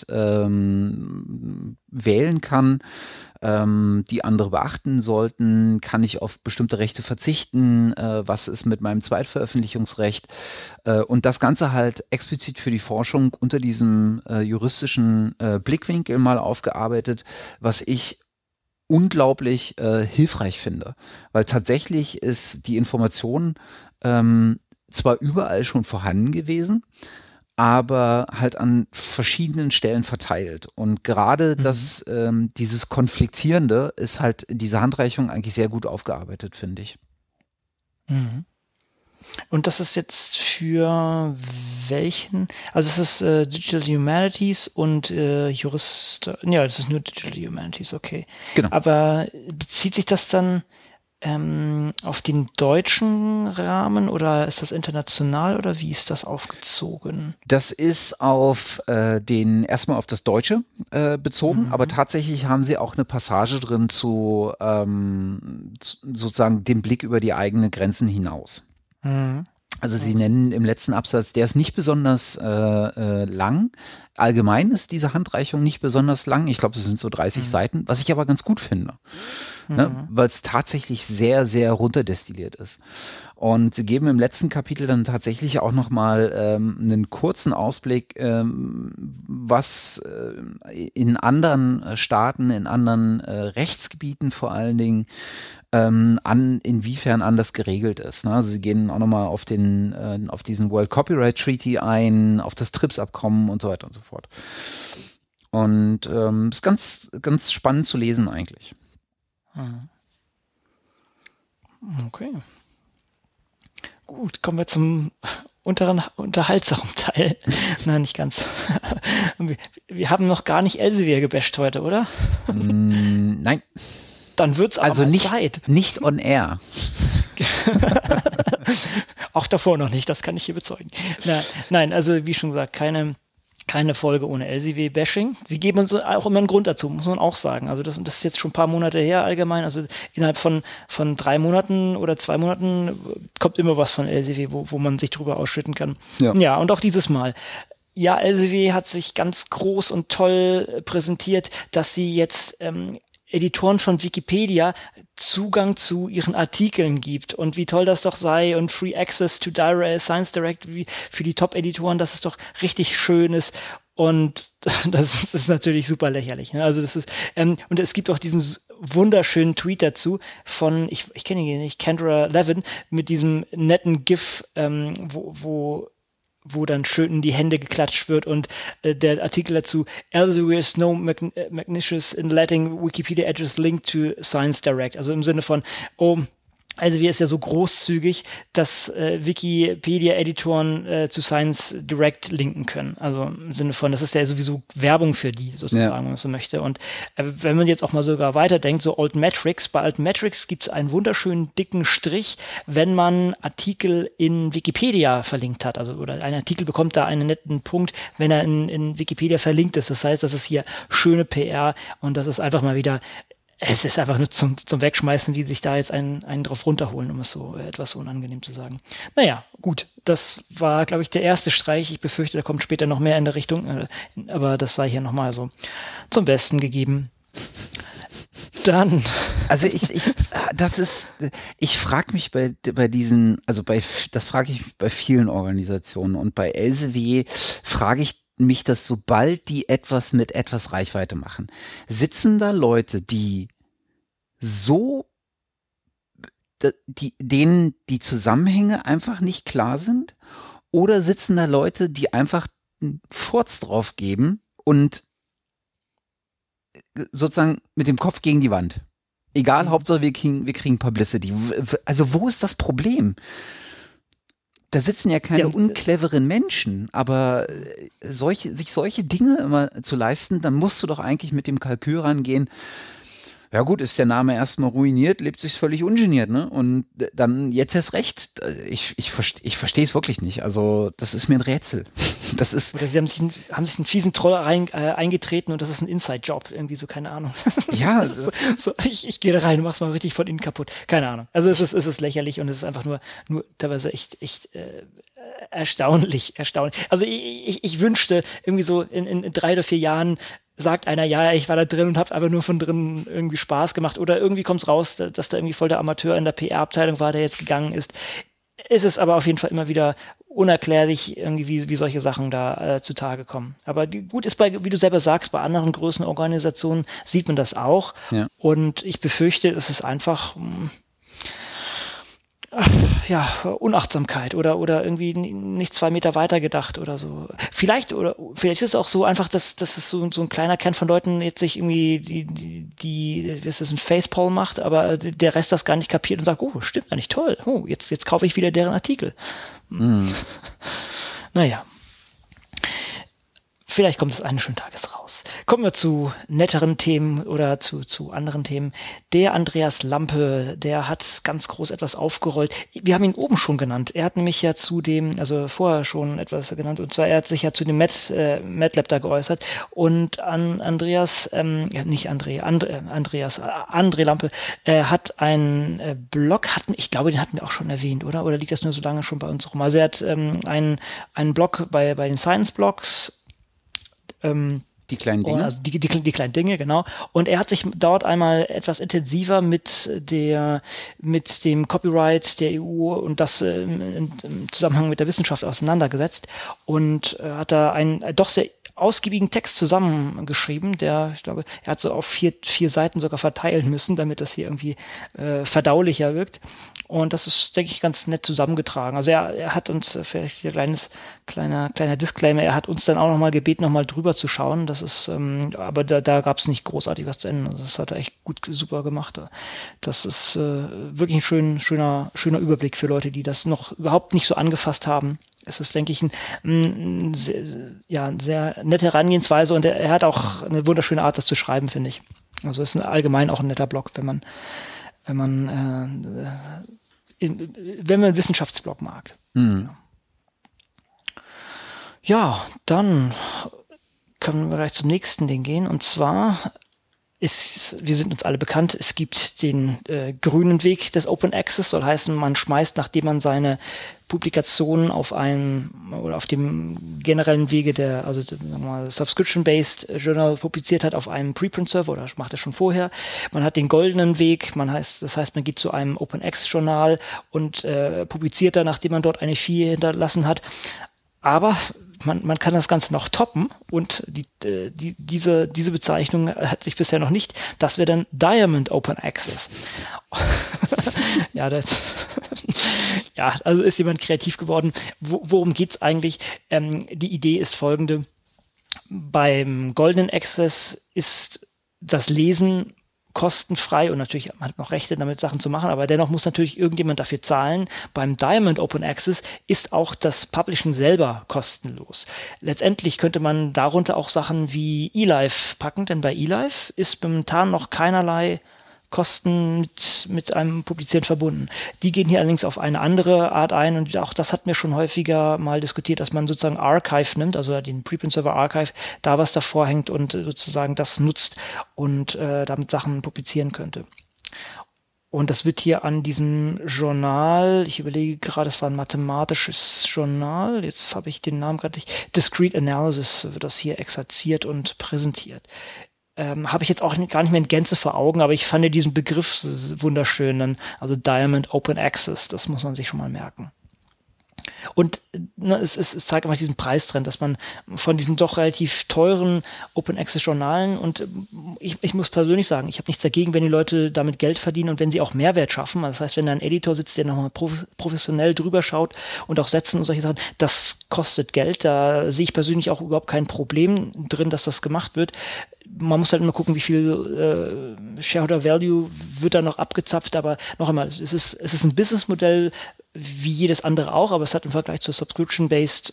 wählen kann, die andere beachten sollten. Kann ich auf bestimmte Rechte verzichten? Was ist mit meinem Zweitveröffentlichungsrecht? Und das Ganze halt explizit für die Forschung unter diesem juristischen Blickwinkel mal aufgearbeitet, was ich unglaublich hilfreich finde. Weil tatsächlich ist die Information zwar überall schon vorhanden gewesen, aber halt an verschiedenen Stellen verteilt. Und gerade dieses Konfliktierende ist halt in dieser Handreichung eigentlich sehr gut aufgearbeitet, finde ich. Und das ist jetzt für welchen? Also es ist Digital Humanities und Jurist. Ja, das ist nur Digital Humanities, okay. Genau. Aber bezieht sich das dann auf den deutschen Rahmen oder ist das international oder wie ist das aufgezogen? Das ist erstmal auf das Deutsche bezogen, aber tatsächlich haben sie auch eine Passage drin zu sozusagen dem Blick über die eigenen Grenzen hinaus. Also sie nennen im letzten Absatz, der ist nicht besonders lang, allgemein ist diese Handreichung nicht besonders lang. Ich glaube, es sind so 30 Seiten, was ich aber ganz gut finde, ne? Weil es tatsächlich sehr, sehr runterdestilliert ist. Und sie geben im letzten Kapitel dann tatsächlich auch nochmal einen kurzen Ausblick, was in anderen Staaten, in anderen Rechtsgebieten vor allen Dingen, inwiefern anders geregelt ist. Ne? Also sie gehen auch nochmal auf diesen World Copyright Treaty ein, auf das TRIPS-Abkommen und so weiter und so fort. Und ist ganz, ganz spannend zu lesen eigentlich. Okay. Gut, kommen wir zum unterhaltsamen Teil. Nein, nicht ganz. Wir haben noch gar nicht Elsevier gebasht heute, oder? Nein. Dann wird's aber also Zeit. Nicht on air. Auch davor noch nicht, das kann ich hier bezeugen. Nein, also wie schon gesagt, keine Folge ohne Elsevier-Bashing. Sie geben uns auch immer einen Grund dazu, muss man auch sagen. Also das ist jetzt schon ein paar Monate her allgemein. Also innerhalb von 3 Monaten oder 2 Monaten kommt immer was von Elsevier, wo man sich drüber ausschütten kann. Ja, und auch dieses Mal. Ja, Elsevier hat sich ganz groß und toll präsentiert, dass sie jetzt Editoren von Wikipedia Zugang zu ihren Artikeln gibt und wie toll das doch sei und Free Access to Science Direct für die Top-Editoren, dass es doch richtig schön ist und das ist natürlich super lächerlich. Ne? Also das ist und es gibt auch diesen wunderschönen Tweet dazu von, ich kenne ihn nicht, Kendra Levin mit diesem netten GIF, wo dann schön in die Hände geklatscht wird und der Artikel dazu, Elsevier is no magnificent in letting Wikipedia address link to Science Direct. Also im Sinne von, Elsevier ist ja so großzügig, dass Wikipedia-Editoren zu Science Direct linken können. Also im Sinne von, das ist ja sowieso Werbung für die, sozusagen, wenn man so möchte. Und wenn man jetzt auch mal sogar weiterdenkt, so Altmetrics, bei Altmetrics gibt es einen wunderschönen dicken Strich, wenn man Artikel in Wikipedia verlinkt hat. Also oder ein Artikel bekommt da einen netten Punkt, wenn er in Wikipedia verlinkt ist. Das heißt, das ist hier schöne PR und das ist einfach mal wieder. Es ist einfach nur zum Wegschmeißen, wie sich da jetzt einen drauf runterholen, um es so etwas so unangenehm zu sagen. Naja, gut, das war, glaube ich, der erste Streich. Ich befürchte, da kommt später noch mehr in der Richtung, aber das sei hier nochmal so zum Besten gegeben. Dann. Also ich frage mich bei diesen, das frage ich mich bei vielen Organisationen und bei Elsevier frage ich mich, dass sobald die etwas mit etwas Reichweite machen, sitzen da Leute, die denen die Zusammenhänge einfach nicht klar sind, oder sitzen da Leute, die einfach einen Furz drauf geben und sozusagen mit dem Kopf gegen die Wand. Egal, Hauptsache wir kriegen Publicity. Also wo ist das Problem? Da sitzen ja keine uncleveren Menschen, aber sich solche Dinge immer zu leisten, dann musst du doch eigentlich mit dem Kalkül rangehen. Ja gut, ist der Name erstmal ruiniert, lebt sich völlig ungeniert, ne? Und dann jetzt erst recht. Ich verstehe es wirklich nicht. Also das ist mir ein Rätsel. Das ist. Oder sie haben sich einen fiesen Troll eingetreten und das ist ein Inside-Job, irgendwie so, keine Ahnung. Ja. Ich gehe da rein und mach's mal richtig von innen kaputt. Keine Ahnung. Also es ist lächerlich und es ist einfach nur teilweise echt erstaunlich. Also ich wünschte irgendwie so in 3 oder 4 Jahren sagt einer, ja, ich war da drin und habe aber nur von drin irgendwie Spaß gemacht oder irgendwie kommt's raus, dass da irgendwie voll der Amateur in der PR-Abteilung war, der jetzt gegangen ist. Es ist aber auf jeden Fall immer wieder unerklärlich, irgendwie wie solche Sachen da zutage kommen. Aber gut ist wie du selber sagst, bei anderen großen Organisationen sieht man das auch. Ja. Und ich befürchte, es ist einfach Unachtsamkeit oder irgendwie nicht 2 Meter weiter gedacht oder so. Vielleicht ist es auch so einfach, dass es so ein kleiner Kern von Leuten jetzt sich irgendwie das ist ein Facepalm macht, aber der Rest das gar nicht kapiert und sagt, oh, stimmt eigentlich toll. Oh, jetzt kaufe ich wieder deren Artikel. Naja. Vielleicht kommt es eines schönen Tages raus. Kommen wir zu netteren Themen oder zu anderen Themen. Der Andreas Lampe, der hat ganz groß etwas aufgerollt. Wir haben ihn oben schon genannt. Er hat nämlich ja vorher schon etwas genannt, und zwar er hat sich ja zu dem MATLAB da geäußert und André Lampe hat einen Blog, ich glaube, den hatten wir auch schon erwähnt, oder? Oder liegt das nur so lange schon bei uns rum? Also er hat einen Blog bei den Science Blogs, Die kleinen Dinge? Also die kleinen Dinge, genau. Und er hat sich dort einmal etwas intensiver mit dem Copyright der EU und das im Zusammenhang mit der Wissenschaft auseinandergesetzt und hat da einen doch sehr ausgiebigen Text zusammengeschrieben, der, ich glaube, er hat so auf vier Seiten sogar verteilen müssen, damit das hier irgendwie verdaulicher wirkt. Und das ist, denke ich, ganz nett zusammengetragen. Also er hat uns, vielleicht ein kleiner Disclaimer, er hat uns dann auch nochmal gebeten, nochmal drüber zu schauen. Das ist, aber da gab es nicht großartig was zu ändern. Also das hat er echt super gemacht. Das ist wirklich ein schöner Überblick für Leute, die das noch überhaupt nicht so angefasst haben. Es ist, denke ich, eine sehr nette Herangehensweise und er hat auch eine wunderschöne Art, das zu schreiben, finde ich. Also es ist allgemein auch ein netter Blog, wenn man Wissenschaftsblog mag. Mhm. Ja, dann können wir gleich zum nächsten Ding gehen. Und zwar wir sind uns alle bekannt, es gibt den grünen Weg des Open Access, soll heißen, man schmeißt, nachdem man seine Publikationen auf dem generellen Wege Subscription-Based Journal publiziert hat, auf einem Preprint-Server oder macht er schon vorher. Man hat den goldenen Weg, das heißt, man geht zu einem Open Access Journal und publiziert da, nachdem man dort eine Fee hinterlassen hat. Aber man kann das Ganze noch toppen und diese Bezeichnung hat sich bisher noch nicht. Das wäre dann Diamond Open Access. Also ist jemand kreativ geworden. Worum geht's eigentlich? Die Idee ist folgende. Beim Golden Access ist das Lesen kostenfrei und natürlich man hat noch Rechte, damit Sachen zu machen, aber dennoch muss natürlich irgendjemand dafür zahlen. Beim Diamond Open Access ist auch das Publishen selber kostenlos. Letztendlich könnte man darunter auch Sachen wie eLife packen, denn bei eLife ist momentan noch keinerlei Kosten mit einem Publizieren verbunden. Die gehen hier allerdings auf eine andere Art ein und auch das hatten wir schon häufiger mal diskutiert, dass man sozusagen Archive nimmt, also den Preprint-Server Archive, da was davor hängt und sozusagen das nutzt und damit Sachen publizieren könnte. Und das wird hier an diesem Journal, ich überlege gerade, es war ein mathematisches Journal, jetzt habe ich den Namen gerade nicht, Discrete Analysis wird das hier exerziert und präsentiert. Habe ich jetzt auch gar nicht mehr in Gänze vor Augen, aber ich fand diesen Begriff wunderschön. Also Diamond Open Access, das muss man sich schon mal merken. Und es zeigt einfach diesen Preistrend, dass man von diesen doch relativ teuren Open Access Journalen und ich muss persönlich sagen, ich habe nichts dagegen, wenn die Leute damit Geld verdienen und wenn sie auch Mehrwert schaffen. Das heißt, wenn da ein Editor sitzt, der nochmal professionell drüber schaut und auch Sätzen und solche Sachen, das kostet Geld. Da sehe ich persönlich auch überhaupt kein Problem drin, dass das gemacht wird. Man muss halt immer gucken, wie viel Shareholder Value wird da noch abgezapft, aber noch einmal, es ist ein Businessmodell wie jedes andere auch, aber es hat im Vergleich zur Subscription-Based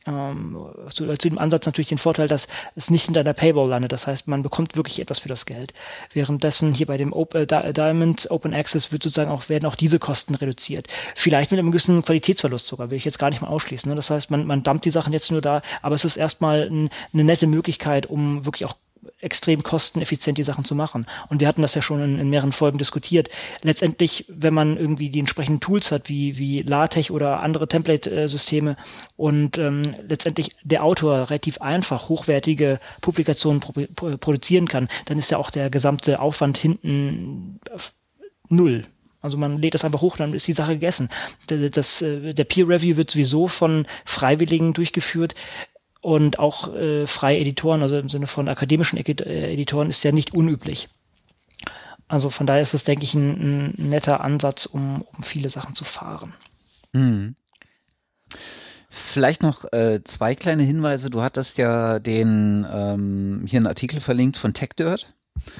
zu dem Ansatz natürlich den Vorteil, dass es nicht hinter einer Paywall landet. Das heißt, man bekommt wirklich etwas für das Geld. Währenddessen hier bei dem Diamond Open Access werden auch diese Kosten reduziert. Vielleicht mit einem gewissen Qualitätsverlust sogar, will ich jetzt gar nicht mal ausschließen. Ne? Das heißt, man dumpt die Sachen jetzt nur da, aber es ist erstmal eine nette Möglichkeit, um wirklich auch extrem kosteneffizient die Sachen zu machen. Und wir hatten das ja schon in mehreren Folgen diskutiert. Letztendlich, wenn man irgendwie die entsprechenden Tools hat, wie LaTeX oder andere Template-Systeme und letztendlich der Autor relativ einfach hochwertige Publikationen produzieren kann, dann ist ja auch der gesamte Aufwand hinten null. Also man lädt das einfach hoch, dann ist die Sache gegessen. Der Peer-Review wird sowieso von Freiwilligen durchgeführt. Und auch freie Editoren, also im Sinne von akademischen Editoren, ist ja nicht unüblich. Also von daher ist das, denke ich, ein netter Ansatz, um viele Sachen zu fahren. Mhm. Vielleicht noch zwei kleine Hinweise. Du hattest ja hier einen Artikel verlinkt von TechDirt.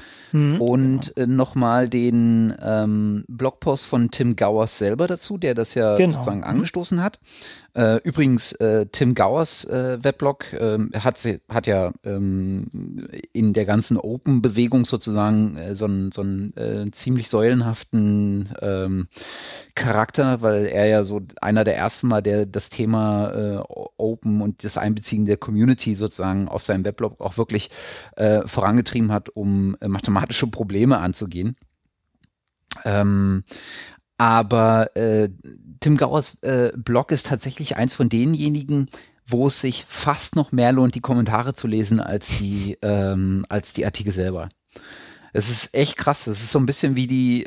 Und nochmal den Blogpost von Tim Gowers selber dazu, der das ja sozusagen angestoßen hat. Übrigens, Tim Gowers Weblog hat ja in der ganzen Open-Bewegung sozusagen so einen ziemlich säulenhaften Charakter, weil er ja so einer der ersten Mal, der das Thema Open und das Einbeziehen der Community sozusagen auf seinem Weblog auch wirklich vorangetrieben hat, um mathematische Probleme anzugehen. Aber Tim Gowers Blog ist tatsächlich eins von denjenigen, wo es sich fast noch mehr lohnt, die Kommentare zu lesen als die Artikel selber. Es ist echt krass. Es ist so ein bisschen wie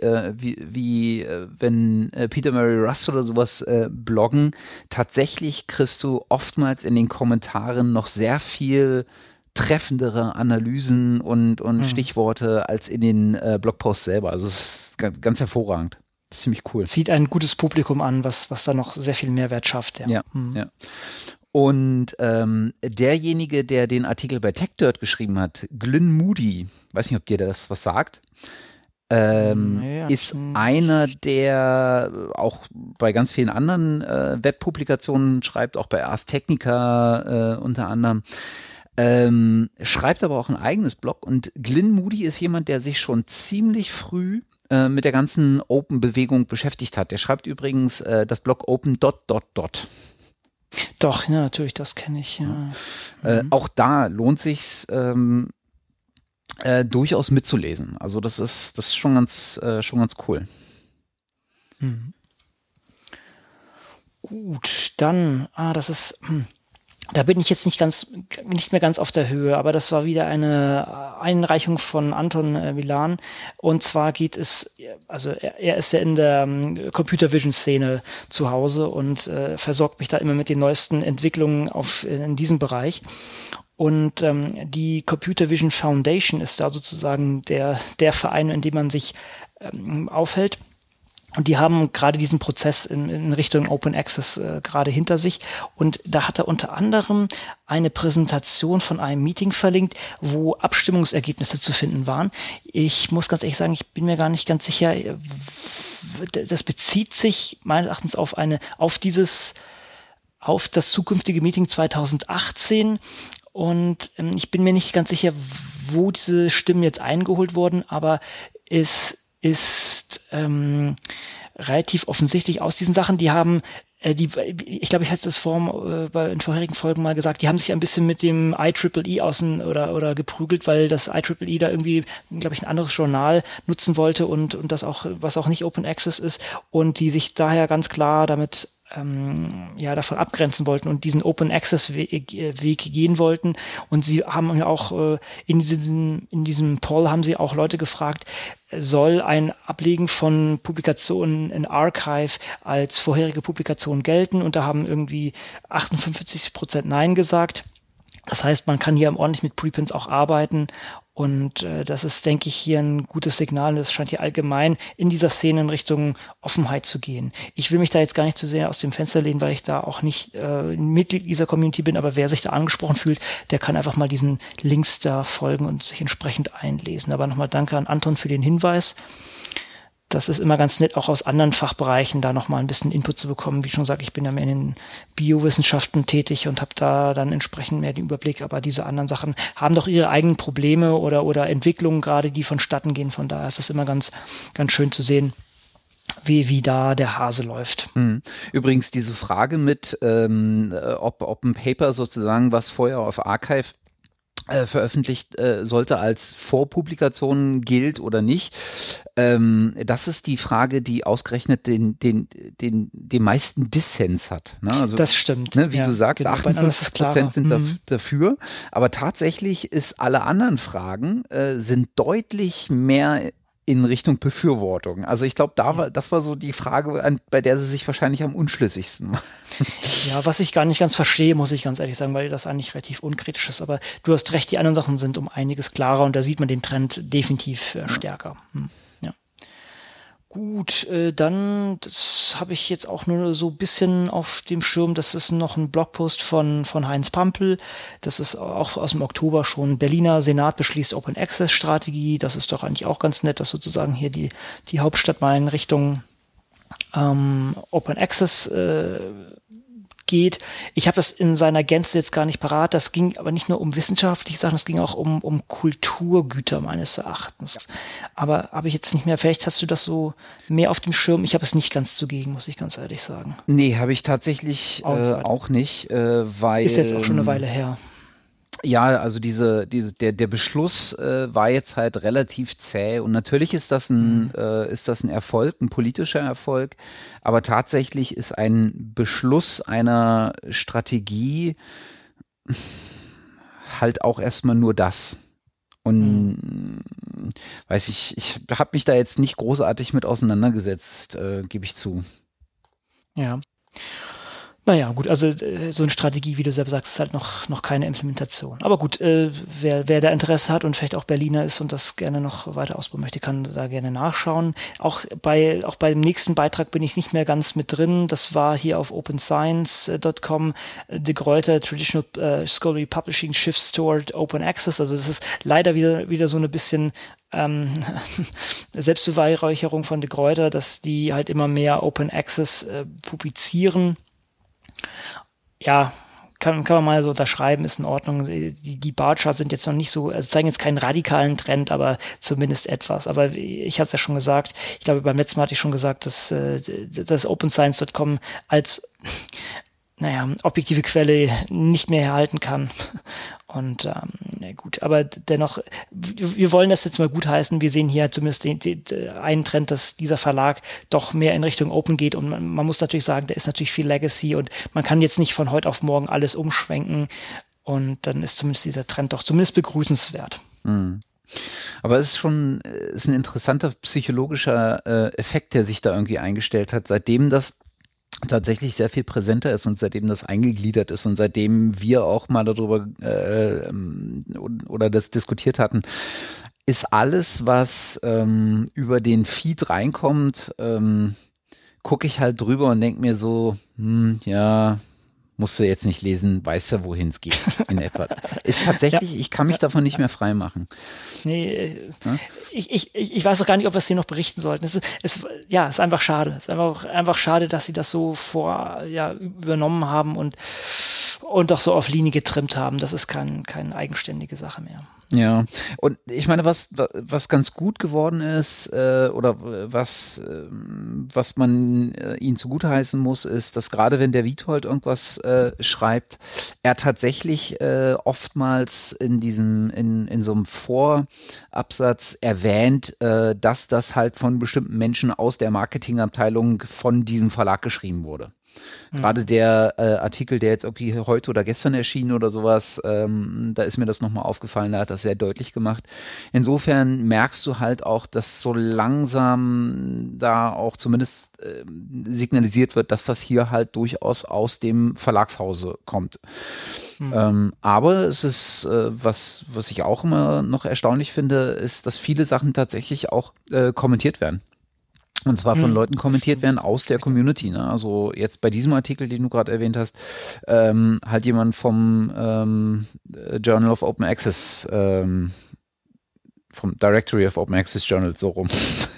wenn Peter Murray Russ oder sowas bloggen. Tatsächlich kriegst du oftmals in den Kommentaren noch sehr viel treffendere Analysen und Stichworte als in den Blogposts selber. Also es ist ganz hervorragend. Das ist ziemlich cool. Zieht ein gutes Publikum an, was da noch sehr viel Mehrwert schafft. Ja. Und derjenige, der den Artikel bei TechDirt geschrieben hat, Glyn Moody, weiß nicht, ob dir das was sagt, ist einer, der auch bei ganz vielen anderen Webpublikationen schreibt, auch bei Ars Technica unter anderem, schreibt aber auch ein eigenes Blog. Und Glyn Moody ist jemand, der sich schon ziemlich früh mit der ganzen Open-Bewegung beschäftigt hat. Der schreibt übrigens das Blog Open. Doch, ja, natürlich, das kenne ich. Ja. Auch da lohnt sich's durchaus mitzulesen. Also das ist schon ganz cool. Gut, dann, da bin ich jetzt nicht mehr ganz auf der Höhe, aber das war wieder eine Einreichung von Anton Milan. Und zwar geht es, also er ist ja in der Computer Vision Szene zu Hause und versorgt mich da immer mit den neuesten Entwicklungen in diesem Bereich. Und die Computer Vision Foundation ist da sozusagen der Verein, in dem man sich aufhält. Und die haben gerade diesen Prozess in Richtung Open Access gerade hinter sich. Und da hat er unter anderem eine Präsentation von einem Meeting verlinkt, wo Abstimmungsergebnisse zu finden waren. Ich muss ganz ehrlich sagen, ich bin mir gar nicht ganz sicher. Das bezieht sich meines Erachtens auf das zukünftige Meeting 2018. Und ich bin mir nicht ganz sicher, wo diese Stimmen jetzt eingeholt wurden, aber es ist relativ offensichtlich aus diesen Sachen. Die haben, ich glaube, ich hatte das in vorherigen Folgen mal gesagt, die haben sich ein bisschen mit dem IEEE oder geprügelt, weil das IEEE da irgendwie, glaube ich, ein anderes Journal nutzen wollte und das auch, was auch nicht Open Access ist, und die sich daher ganz klar damit davon abgrenzen wollten und diesen Open Access Weg gehen wollten. Und sie haben ja auch in diesem Poll haben sie auch Leute gefragt, soll ein Ablegen von Publikationen in Archive als vorherige Publikation gelten? Und da haben irgendwie 58% Nein gesagt. Das heißt, man kann hier ordentlich mit Preprints auch arbeiten. Und das ist, denke ich, hier ein gutes Signal. Und es scheint hier allgemein in dieser Szene in Richtung Offenheit zu gehen. Ich will mich da jetzt gar nicht zu sehr aus dem Fenster lehnen, weil ich da auch nicht Mitglied dieser Community bin. Aber wer sich da angesprochen fühlt, der kann einfach mal diesen Links da folgen und sich entsprechend einlesen. Aber nochmal danke an Anton für den Hinweis. Das ist immer ganz nett, auch aus anderen Fachbereichen da nochmal ein bisschen Input zu bekommen. Wie schon gesagt, ich bin ja mehr in den Biowissenschaften tätig und habe da dann entsprechend mehr den Überblick. Aber diese anderen Sachen haben doch ihre eigenen Probleme oder Entwicklungen gerade, die vonstatten gehen. Von daher ist es immer ganz, ganz schön zu sehen, wie da der Hase läuft. Übrigens diese Frage mit, ob ein Paper sozusagen, was vorher auf Archive veröffentlicht sollte, als Vorpublikation gilt oder nicht. Das ist die Frage, die ausgerechnet den meisten Dissens hat. Ne? Also, das stimmt. Ne, wie du sagst, genau. 58% sind dafür. Aber tatsächlich ist alle anderen Fragen sind deutlich mehr in Richtung Befürwortung. Also ich glaube, das war so die Frage, bei der sie sich wahrscheinlich am unschlüssigsten machen. Ja, was ich gar nicht ganz verstehe, muss ich ganz ehrlich sagen, weil das eigentlich relativ unkritisch ist. Aber du hast recht, die anderen Sachen sind um einiges klarer und da sieht man den Trend definitiv stärker. Ja. Gut, dann, das habe ich jetzt auch nur so ein bisschen auf dem Schirm, das ist noch ein Blogpost von Heinz Pampel, das ist auch aus dem Oktober schon. Berliner Senat beschließt Open Access Strategie, das ist doch eigentlich auch ganz nett, dass sozusagen hier die Hauptstadt mal in Richtung Open Access geht. Ich habe das in seiner Gänze jetzt gar nicht parat. Das ging aber nicht nur um wissenschaftliche Sachen, es ging auch um Kulturgüter meines Erachtens. Aber habe ich jetzt nicht mehr, vielleicht hast du das so mehr auf dem Schirm. Ich habe es nicht ganz zugegen, muss ich ganz ehrlich sagen. Nee, habe ich tatsächlich auch nicht, weil... Ist jetzt auch schon eine Weile her. Ja, also der Beschluss war jetzt halt relativ zäh und natürlich ist das ein Erfolg, ein politischer Erfolg, aber tatsächlich ist ein Beschluss einer Strategie halt auch erstmal nur das. Und weiß ich habe mich da jetzt nicht großartig mit auseinandergesetzt, gebe ich zu. Ja. Naja, gut, also so eine Strategie, wie du selber sagst, ist halt noch keine Implementation. Aber gut, wer da Interesse hat und vielleicht auch Berliner ist und das gerne noch weiter ausbauen möchte, kann da gerne nachschauen. Auch beim nächsten Beitrag bin ich nicht mehr ganz mit drin. Das war hier auf openscience.com. De Gruyter Traditional Scholarly Publishing Shifts Toward Open Access. Also das ist leider wieder so eine bisschen Selbstbeweihräucherung von De Gruyter, dass die halt immer mehr Open Access publizieren. Ja, kann man mal so unterschreiben, ist in Ordnung. Die Barcharts sind jetzt noch nicht so, also zeigen jetzt keinen radikalen Trend, aber zumindest etwas. Aber ich hatte es ja schon gesagt, ich glaube, beim letzten Mal hatte ich schon gesagt, dass OpenScience.com als objektive Quelle nicht mehr erhalten kann. Und gut, aber dennoch, wir wollen das jetzt mal gutheißen. Wir sehen hier zumindest einen Trend, dass dieser Verlag doch mehr in Richtung Open geht. Und man muss natürlich sagen, da ist natürlich viel Legacy und man kann jetzt nicht von heute auf morgen alles umschwenken. Und dann ist zumindest dieser Trend doch zumindest begrüßenswert. Mhm. Aber es ist ein interessanter psychologischer Effekt, der sich da irgendwie eingestellt hat, seitdem das tatsächlich sehr viel präsenter ist und seitdem das eingegliedert ist und seitdem wir auch mal darüber oder das diskutiert hatten, ist alles, was über den Feed reinkommt, gucke ich halt drüber und denke mir so, ja, musst du jetzt nicht lesen, weißt du, wohin es geht, in etwa. Ist tatsächlich, ich kann mich davon nicht mehr frei machen. Nee, ja? Ich weiß auch gar nicht, ob wir es hier noch berichten sollten. Es ist einfach schade. Es ist einfach schade, dass sie das so übernommen haben und doch so auf Linie getrimmt haben. Das ist keine eigenständige Sache mehr. Ja, und ich meine, was ganz gut geworden ist, oder was man ihnen zugutheißen muss, ist, dass gerade wenn der Witold irgendwas schreibt, er tatsächlich oftmals in so einem Vorabsatz erwähnt, dass das halt von bestimmten Menschen aus der Marketingabteilung von diesem Verlag geschrieben wurde. Gerade der Artikel, der jetzt irgendwie heute oder gestern erschien oder sowas, da ist mir das nochmal aufgefallen, da hat das sehr deutlich gemacht. Insofern merkst du halt auch, dass so langsam da auch zumindest signalisiert wird, dass das hier halt durchaus aus dem Verlagshause kommt. Aber es ist, was ich auch immer noch erstaunlich finde, ist, dass viele Sachen tatsächlich auch kommentiert werden. Und zwar von Leuten kommentiert werden aus der Community. Ne? Also jetzt bei diesem Artikel, den du gerade erwähnt hast, halt jemand vom Journal of Open Access, vom Directory of Open Access Journals, so rum.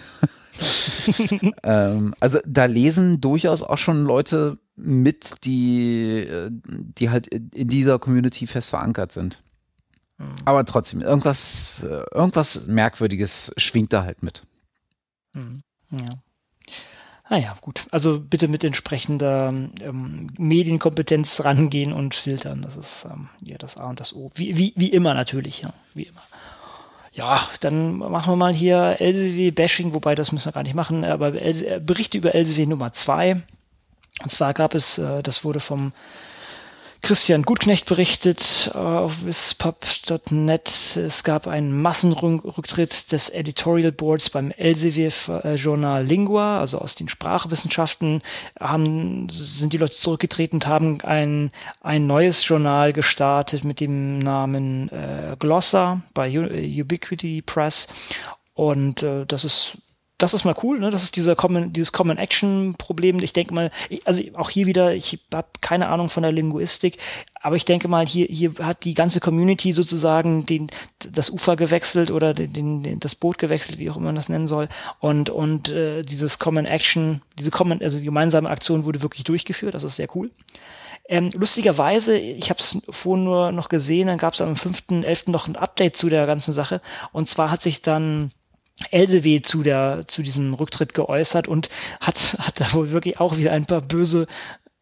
Also da lesen durchaus auch schon Leute mit, die halt in dieser Community fest verankert sind. Aber trotzdem, irgendwas Merkwürdiges schwingt da halt mit. Ja. Naja, gut. Also bitte mit entsprechender Medienkompetenz rangehen und filtern. Das ist das A und das O. Wie immer natürlich, ja. Wie immer. Ja, dann machen wir mal hier Elsevier-Bashing, wobei das müssen wir gar nicht machen, aber Berichte über Elsevier Nummer 2. Und zwar gab es, das wurde vom Christian Gutknecht berichtet auf wispub.net. Es gab einen Massenrücktritt des Editorial Boards beim Elsevier-Journal Lingua, also aus den Sprachwissenschaften, sind die Leute zurückgetreten und haben ein neues Journal gestartet mit dem Namen Glossa bei Ubiquity Press. Und das ist mal cool, ne? Das ist dieses Common Action Problem. Ich denke mal, also auch hier wieder, ich habe keine Ahnung von der Linguistik, aber ich denke mal, hier hat die ganze Community sozusagen das Ufer gewechselt oder das Boot gewechselt, wie auch immer man das nennen soll. Und dieses Common Action, also die gemeinsame Aktion wurde wirklich durchgeführt. Das ist sehr cool. Lustigerweise, ich habe es vorhin nur noch gesehen, dann gab es am 5.11. noch ein Update zu der ganzen Sache. Und zwar hat sich dann Elsevier zu diesem Rücktritt geäußert und hat da wohl wirklich auch wieder ein paar böse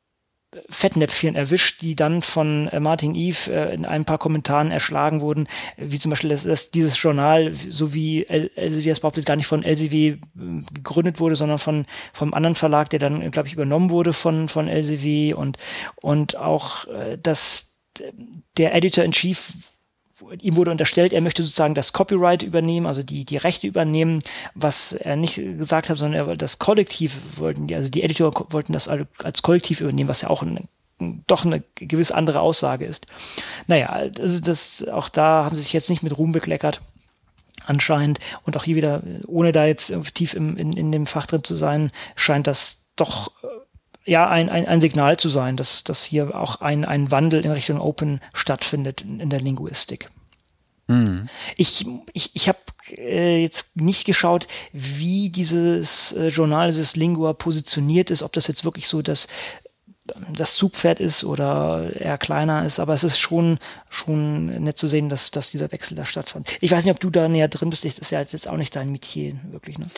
Fettnäpfchen erwischt, die dann von Martin Eve in ein paar Kommentaren erschlagen wurden, wie zum Beispiel, dass dieses Journal, so wie Elsevier es behauptet, gar nicht von Elsevier gegründet wurde, sondern vom anderen Verlag, der dann, glaube ich, übernommen wurde von Elsevier und auch, dass der Editor-in-Chief, ihm wurde unterstellt, er möchte sozusagen das Copyright übernehmen, also die Rechte übernehmen, was er nicht gesagt hat, sondern das Kollektiv also die Editor wollten das als Kollektiv übernehmen, was ja auch doch eine gewisse andere Aussage ist. Naja, also auch da haben sie sich jetzt nicht mit Ruhm bekleckert, anscheinend. Und auch hier wieder, ohne da jetzt tief in dem Fach drin zu sein, scheint das doch ein Signal zu sein, dass hier auch ein Wandel in Richtung Open stattfindet in der Linguistik. Mhm. Ich habe jetzt nicht geschaut, wie dieses Journal, dieses Lingua positioniert ist, ob das jetzt wirklich so das Zugpferd ist oder eher kleiner ist, aber es ist schon nett zu sehen, dass dieser Wechsel da stattfand. Ich weiß nicht, ob du da näher drin bist, das ist ja jetzt auch nicht dein Metier, wirklich, ne?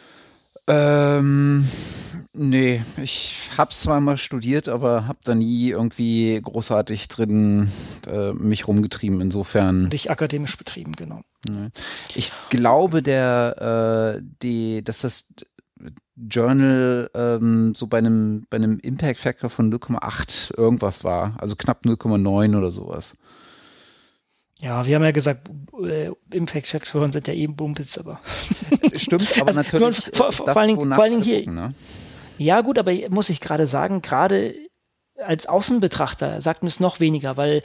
Nee, ich hab's zwar mal studiert, aber hab da nie irgendwie großartig drin mich rumgetrieben, insofern. Dich akademisch betrieben, genau. Nee. Ich glaube, dass das Journal so bei einem Impact Factor von 0,8 irgendwas war, also knapp 0,9 oder sowas. Ja, wir haben ja gesagt, Impact-Faktoren sind ja eben Bumpels, aber. Stimmt, aber also, natürlich vor allen Dingen hier. Gucken, ne? Ja, gut, aber muss ich gerade sagen, gerade als Außenbetrachter sagt mir es noch weniger, weil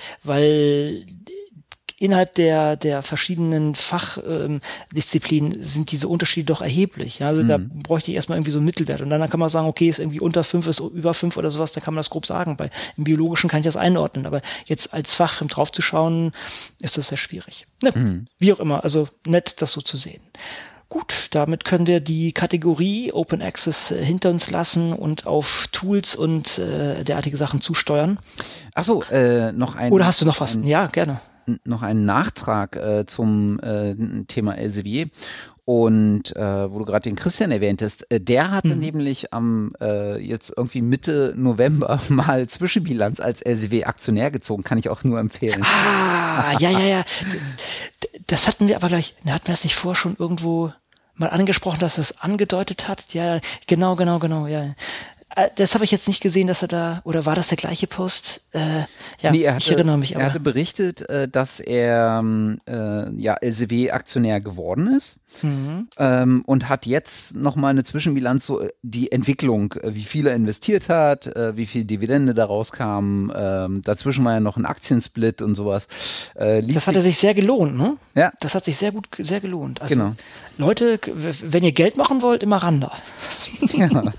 innerhalb der verschiedenen Fachdisziplinen sind diese Unterschiede doch erheblich. Ja? Also da bräuchte ich erstmal irgendwie so einen Mittelwert. Und dann kann man sagen, okay, ist irgendwie unter 5, ist über 5 oder sowas, dann kann man das grob sagen. Im Biologischen kann ich das einordnen. Aber jetzt als Fachfremd draufzuschauen, ist das sehr schwierig. Ne? Wie auch immer, also nett, das so zu sehen. Gut, damit können wir die Kategorie Open Access hinter uns lassen und auf Tools und derartige Sachen zusteuern. Achso, noch ein... Oder hast du noch was? Ja, gerne. Noch einen Nachtrag zum Thema Elsevier. Und wo du gerade den Christian erwähntest, der hatte nämlich jetzt irgendwie Mitte November mal Zwischenbilanz als Elsevier-Aktionär gezogen, kann ich auch nur empfehlen. Ja. Das hatten wir aber gleich, hatten wir das nicht vorher schon irgendwo mal angesprochen, dass es angedeutet hat? Ja, genau, ja. Das habe ich jetzt nicht gesehen, dass er da, oder war das der gleiche Post? Nee, ich erinnere mich. Er hatte berichtet, dass er Elsevier-Aktionär geworden ist und hat jetzt nochmal eine Zwischenbilanz, so die Entwicklung, wie viel er investiert hat, wie viel Dividende daraus kam. Dazwischen war ja noch ein Aktiensplit und sowas. Das hatte sich sehr gelohnt, ne? Ja. Das hat sich sehr gelohnt. Also, genau. Leute, wenn ihr Geld machen wollt, immer ran da. Ja.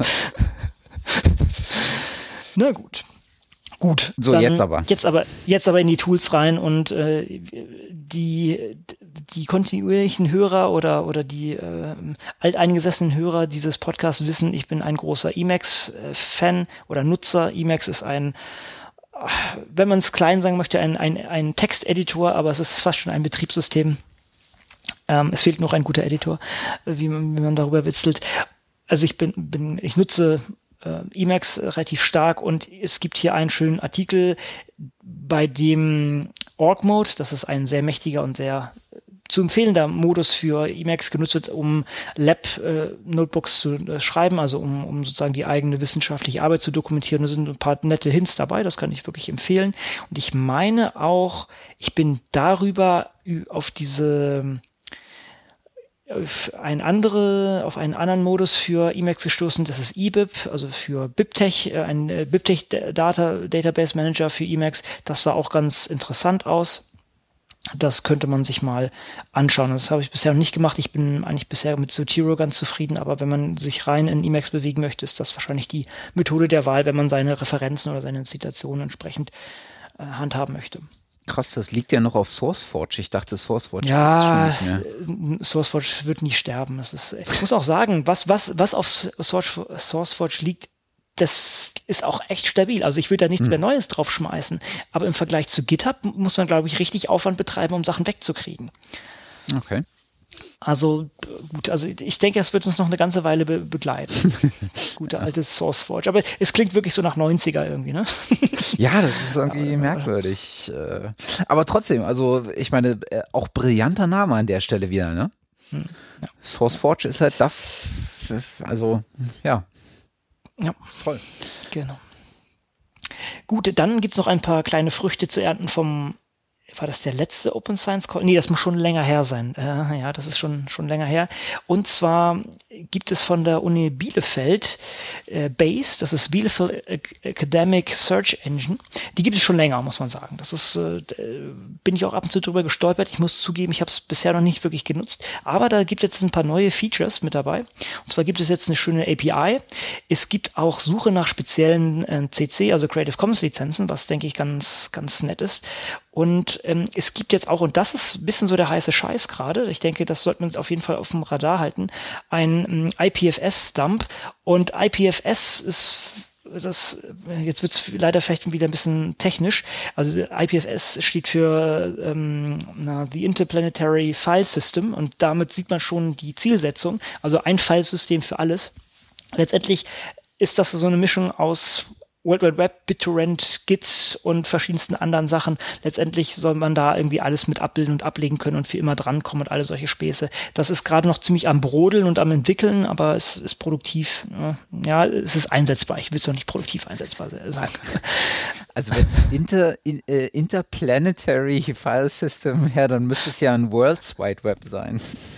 Na gut. So, jetzt aber in die Tools rein und die kontinuierlichen Hörer oder die alteingesessenen Hörer dieses Podcasts wissen, ich bin ein großer Emacs-Fan oder Nutzer. Emacs ist wenn man es klein sagen möchte, ein Texteditor, aber es ist fast schon ein Betriebssystem. Es fehlt noch ein guter Editor, wie man darüber witzelt. Also ich nutze Emacs relativ stark und es gibt hier einen schönen Artikel, bei dem Org-Mode, das ist ein sehr mächtiger und sehr zu empfehlender Modus für Emacs genutzt wird, um Lab-Notebooks zu schreiben, also um sozusagen die eigene wissenschaftliche Arbeit zu dokumentieren. Da sind ein paar nette Hints dabei, das kann ich wirklich empfehlen. Und ich meine auch, ich bin darüber auf einen anderen Modus für Emacs gestoßen, das ist eBib, also für BibTeX, ein BibTeX Database Manager für Emacs. Das sah auch ganz interessant aus. Das könnte man sich mal anschauen. Das habe ich bisher noch nicht gemacht. Ich bin eigentlich bisher mit Zotero ganz zufrieden, aber wenn man sich rein in Emacs bewegen möchte, ist das wahrscheinlich die Methode der Wahl, wenn man seine Referenzen oder seine Zitationen entsprechend handhaben möchte. Krass, das liegt ja noch auf SourceForge. Ich dachte, SourceForge schon nicht mehr. SourceForge wird nie sterben. Ich muss auch sagen, was auf SourceForge liegt, das ist auch echt stabil. Also ich würde da nichts mehr Neues drauf schmeißen. Aber im Vergleich zu GitHub muss man, glaube ich, richtig Aufwand betreiben, um Sachen wegzukriegen. Okay. Also gut, also ich denke, das wird uns noch eine ganze Weile begleiten. Gute alte SourceForge. Aber es klingt wirklich so nach 90er irgendwie, ne? Ja, das ist irgendwie merkwürdig. Aber trotzdem, also ich meine, auch brillanter Name an der Stelle wieder, ne? Ja. SourceForge ist halt also, ja. Ja. Ist toll. Genau. Gut, dann gibt es noch ein paar kleine Früchte zu ernten war das der letzte Open Science Call? Nee, das muss schon länger her sein. Ja, das ist schon länger her. Und zwar gibt es von der Uni Bielefeld BASE, das ist Bielefeld Academic Search Engine. Die gibt es schon länger, muss man sagen. Das ist, bin ich auch ab und zu drüber gestolpert. Ich muss zugeben, ich habe es bisher noch nicht wirklich genutzt. Aber da gibt es jetzt ein paar neue Features mit dabei. Und zwar gibt es jetzt eine schöne API. Es gibt auch Suche nach speziellen CC, also Creative Commons Lizenzen, was denke ich ganz, ganz nett ist. Und es gibt jetzt auch, und das ist ein bisschen so der heiße Scheiß gerade, ich denke, das sollten wir uns auf jeden Fall auf dem Radar halten, ein IPFS-Dump. Und IPFS ist jetzt wird es leider vielleicht wieder ein bisschen technisch. Also IPFS steht für The Interplanetary File System, und damit sieht man schon die Zielsetzung, also ein Filesystem für alles. Letztendlich ist das so eine Mischung aus World Wide Web, BitTorrent, Git und verschiedensten anderen Sachen. Letztendlich soll man da irgendwie alles mit abbilden und ablegen können und für immer drankommen und alle solche Späße. Das ist gerade noch ziemlich am Brodeln und am Entwickeln, aber es ist produktiv. Ja, es ist einsetzbar. Ich will es doch nicht produktiv einsetzbar sagen. Also wenn es Interplanetary File System wäre, dann müsste es ja ein World's Wide Web sein.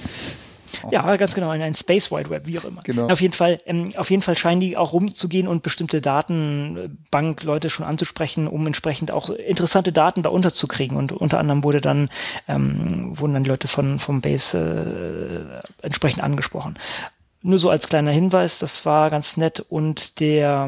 Ja, ganz genau, ein Space Wide Web, wie auch immer. Genau. Auf jeden Fall scheinen die auch rumzugehen und bestimmte Datenbankleute schon anzusprechen, um entsprechend auch interessante Daten da unterzukriegen. Und unter anderem wurden dann die Leute vom Base entsprechend angesprochen. Nur so als kleiner Hinweis, das war ganz nett. Und der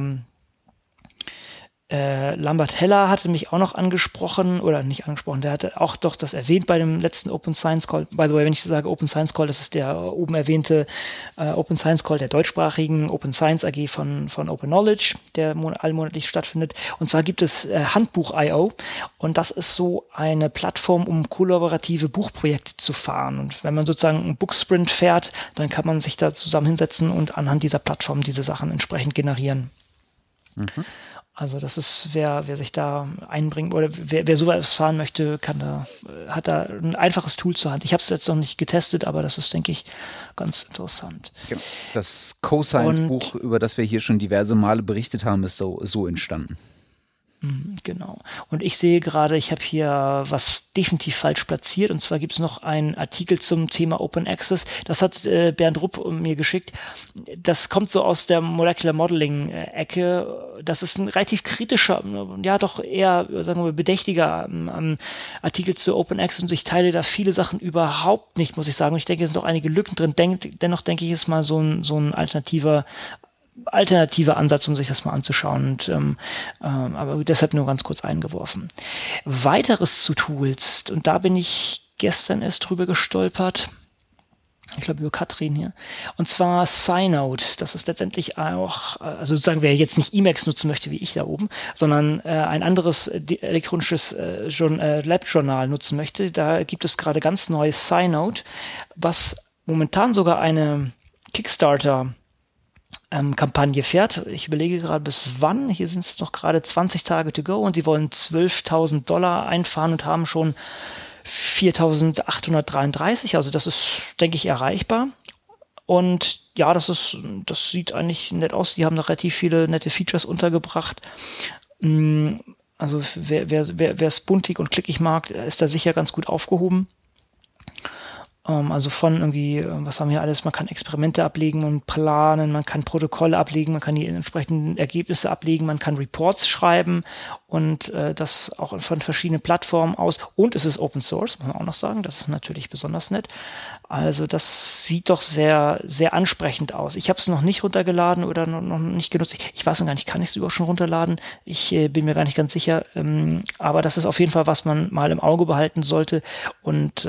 Lambert Heller hatte mich auch noch angesprochen, oder nicht angesprochen, der hatte auch doch das erwähnt bei dem letzten Open Science Call. By the way, wenn ich sage Open Science Call, das ist der oben erwähnte Open Science Call der deutschsprachigen Open Science AG von Open Knowledge, der allmonatlich stattfindet. Und zwar gibt es Handbuch.io, und das ist so eine Plattform, um kollaborative Buchprojekte zu fahren. Und wenn man sozusagen einen Booksprint fährt, dann kann man sich da zusammen hinsetzen und anhand dieser Plattform diese Sachen entsprechend generieren. Mhm. Also das ist, wer sich da einbringen oder wer sowas fahren möchte, hat da ein einfaches Tool zur Hand. Ich habe es jetzt noch nicht getestet, aber das ist, denke ich, ganz interessant. Genau. Das Co-Science-Buch, über das wir hier schon diverse Male berichtet haben, ist so entstanden. Genau. Und ich sehe gerade, ich habe hier was definitiv falsch platziert, und zwar gibt es noch einen Artikel zum Thema Open Access. Das hat Bernd Rupp mir geschickt. Das kommt so aus der Molecular Modeling Ecke. Das ist ein relativ kritischer, ja doch eher, sagen wir, bedächtiger Artikel zu Open Access, und ich teile da viele Sachen überhaupt nicht, muss ich sagen. Und ich denke, es sind auch einige Lücken drin. Dennoch denke ich, ist mal so ein alternativer Ansatz, um sich das mal anzuschauen. Und, aber deshalb nur ganz kurz eingeworfen. Weiteres zu Tools, und da bin ich gestern erst drüber gestolpert. Ich glaube über Katrin hier. Und zwar Synode. Das ist letztendlich auch, also sozusagen, wer jetzt nicht Emacs nutzen möchte, wie ich da oben, sondern ein anderes elektronisches Lab-Journal nutzen möchte. Da gibt es gerade ganz neues Synode, was momentan sogar eine Kickstarter Kampagne fährt. Ich überlege gerade, bis wann. Hier sind es noch gerade 20 Tage to go, und die wollen $12.000 einfahren und haben schon 4.833. Also das ist, denke ich, erreichbar. Und ja, das sieht eigentlich nett aus. Die haben da relativ viele nette Features untergebracht. Also wer spuntig und klickig mag, ist da sicher ganz gut aufgehoben. Also von irgendwie, was haben wir alles? Man kann Experimente ablegen und planen, man kann Protokolle ablegen, man kann die entsprechenden Ergebnisse ablegen, man kann Reports schreiben, und das auch von verschiedenen Plattformen aus. Und es ist Open Source, muss man auch noch sagen. Das ist natürlich besonders nett. Also das sieht doch sehr, sehr ansprechend aus. Ich habe es noch nicht runtergeladen oder noch nicht genutzt. Ich weiß noch gar nicht, kann ich es überhaupt schon runterladen? Ich bin mir gar nicht ganz sicher. Aber das ist auf jeden Fall, was man mal im Auge behalten sollte. Und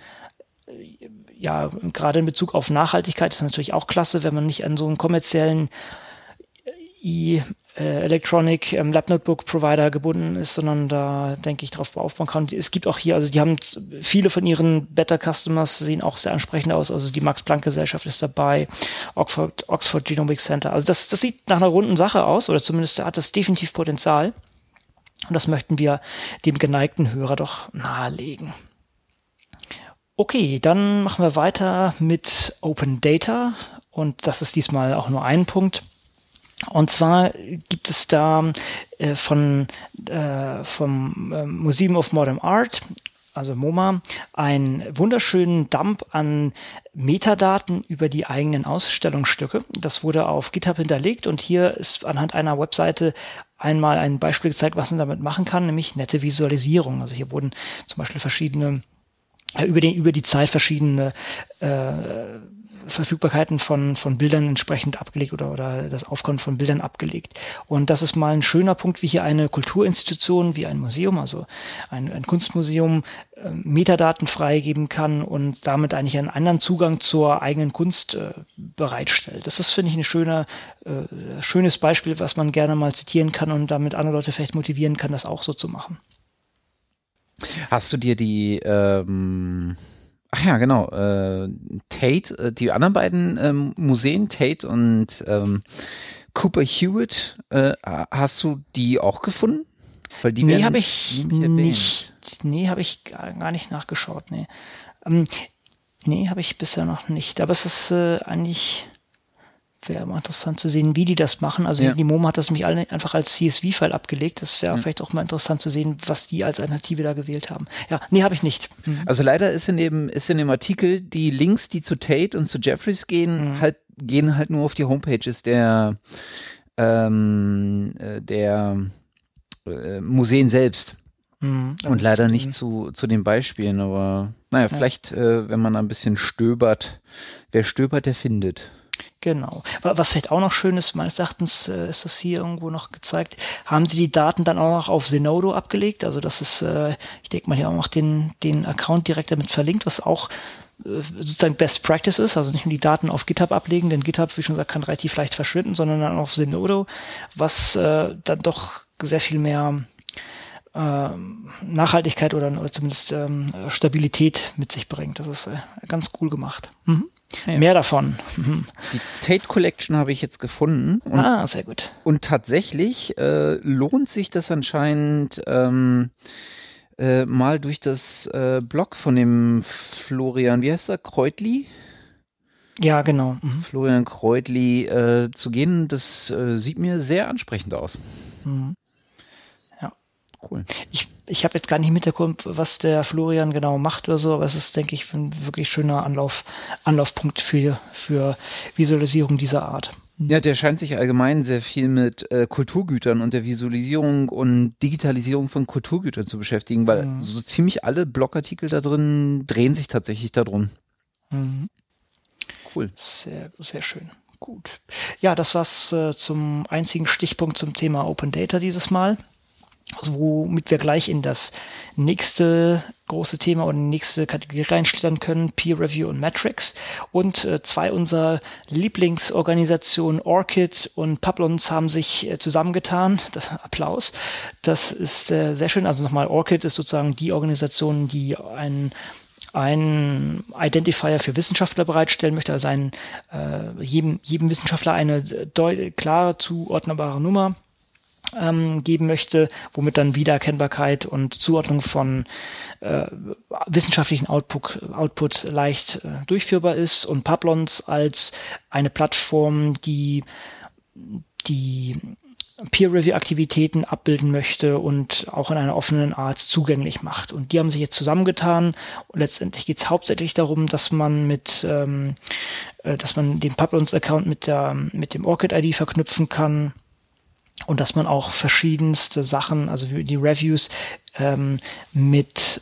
ja, gerade in Bezug auf Nachhaltigkeit ist natürlich auch klasse, wenn man nicht an so einen kommerziellen Electronic Lab Notebook Provider gebunden ist, sondern da, denke ich, drauf aufbauen kann. Es gibt auch hier, also die haben viele von ihren Beta-Customers sehen auch sehr ansprechend aus. Also die Max-Planck-Gesellschaft ist dabei, Oxford Genomic Center. Also das sieht nach einer runden Sache aus, oder zumindest hat das definitiv Potenzial. Und das möchten wir dem geneigten Hörer doch nahelegen. Okay, dann machen wir weiter mit Open Data. Und das ist diesmal auch nur ein Punkt. Und zwar gibt es da vom Museum of Modern Art, also MoMA, einen wunderschönen Dump an Metadaten über die eigenen Ausstellungsstücke. Das wurde auf GitHub hinterlegt und hier ist anhand einer Webseite einmal ein Beispiel gezeigt, was man damit machen kann, nämlich nette Visualisierung. Also hier wurden zum Beispiel verschiedene über die Zeit verschiedene Verfügbarkeiten von Bildern entsprechend abgelegt oder das Aufkommen von Bildern abgelegt. Und das ist mal ein schöner Punkt, wie hier eine Kulturinstitution, wie ein Museum, also ein Kunstmuseum, Metadaten freigeben kann und damit eigentlich einen anderen Zugang zur eigenen Kunst bereitstellt. Das ist, finde ich, ein schönes Beispiel, was man gerne mal zitieren kann und damit andere Leute vielleicht motivieren kann, das auch so zu machen. Hast du dir ach ja, genau, Tate, die anderen beiden Museen, Tate und Cooper Hewitt, hast du die auch gefunden? Weil die nee, habe ich nicht. Nee, habe ich gar nicht nachgeschaut. Nee, habe ich bisher noch nicht. Aber es ist eigentlich, wäre mal interessant zu sehen, wie die das machen. Also ja. Die MoMA hat das nämlich einfach als CSV-File abgelegt. Das wäre vielleicht auch mal interessant zu sehen, was die als Alternative da gewählt haben. Ja, nee, habe ich nicht. Also leider ist in dem Artikel die Links, die zu Tate und zu Jeffries gehen halt nur auf die Homepages der Museen selbst. Und leider nicht zu den Beispielen, aber naja, vielleicht, wenn man ein bisschen stöbert, wer stöbert, der findet. Genau. Was vielleicht auch noch schön ist, meines Erachtens ist das hier irgendwo noch gezeigt, haben sie die Daten dann auch noch auf Zenodo abgelegt. Also das ist, ich denke mal, hier auch noch den Account direkt damit verlinkt, was auch sozusagen Best Practice ist. Also nicht nur die Daten auf GitHub ablegen, denn GitHub, wie schon gesagt, kann relativ leicht verschwinden, sondern dann auf Zenodo, was dann doch sehr viel mehr Nachhaltigkeit oder zumindest Stabilität mit sich bringt. Das ist ganz cool gemacht. Ja. Mehr davon. Die Tate Collection habe ich jetzt gefunden. Und, sehr gut. Und tatsächlich lohnt sich das anscheinend mal durch das Blog von dem Florian, wie heißt er, Kreutli? Ja, genau. Florian Kreutli zu gehen. Das sieht mir sehr ansprechend aus. Ja. Cool. Ich habe jetzt gar nicht mitbekommen, was der Florian genau macht oder so, aber es ist, denke ich, ein wirklich schöner Anlaufpunkt für Visualisierung dieser Art. Ja, der scheint sich allgemein sehr viel mit Kulturgütern und der Visualisierung und Digitalisierung von Kulturgütern zu beschäftigen, weil so ziemlich alle Blogartikel da drin drehen sich tatsächlich darum. Cool. Sehr, sehr schön. Gut. Ja, das war's zum einzigen Stichpunkt zum Thema Open Data dieses Mal. Also womit wir gleich in das nächste große Thema oder die nächste Kategorie reinschlittern können, Peer Review und Metrics. Und zwei unserer Lieblingsorganisationen, ORCID und Publons, haben sich zusammengetan. Applaus. Das ist sehr schön. Also nochmal, ORCID ist sozusagen die Organisation, die einen Identifier für Wissenschaftler bereitstellen möchte, also jedem Wissenschaftler eine klar zuordnbare Nummer geben möchte, womit dann Wiedererkennbarkeit und Zuordnung von wissenschaftlichen Output leicht durchführbar ist, und Publons als eine Plattform, die Peer-Review-Aktivitäten abbilden möchte und auch in einer offenen Art zugänglich macht. Und die haben sich jetzt zusammengetan und letztendlich geht es hauptsächlich darum, dass man den Publons-Account mit dem ORCID-ID verknüpfen kann und dass man auch verschiedenste Sachen, also die Reviews mit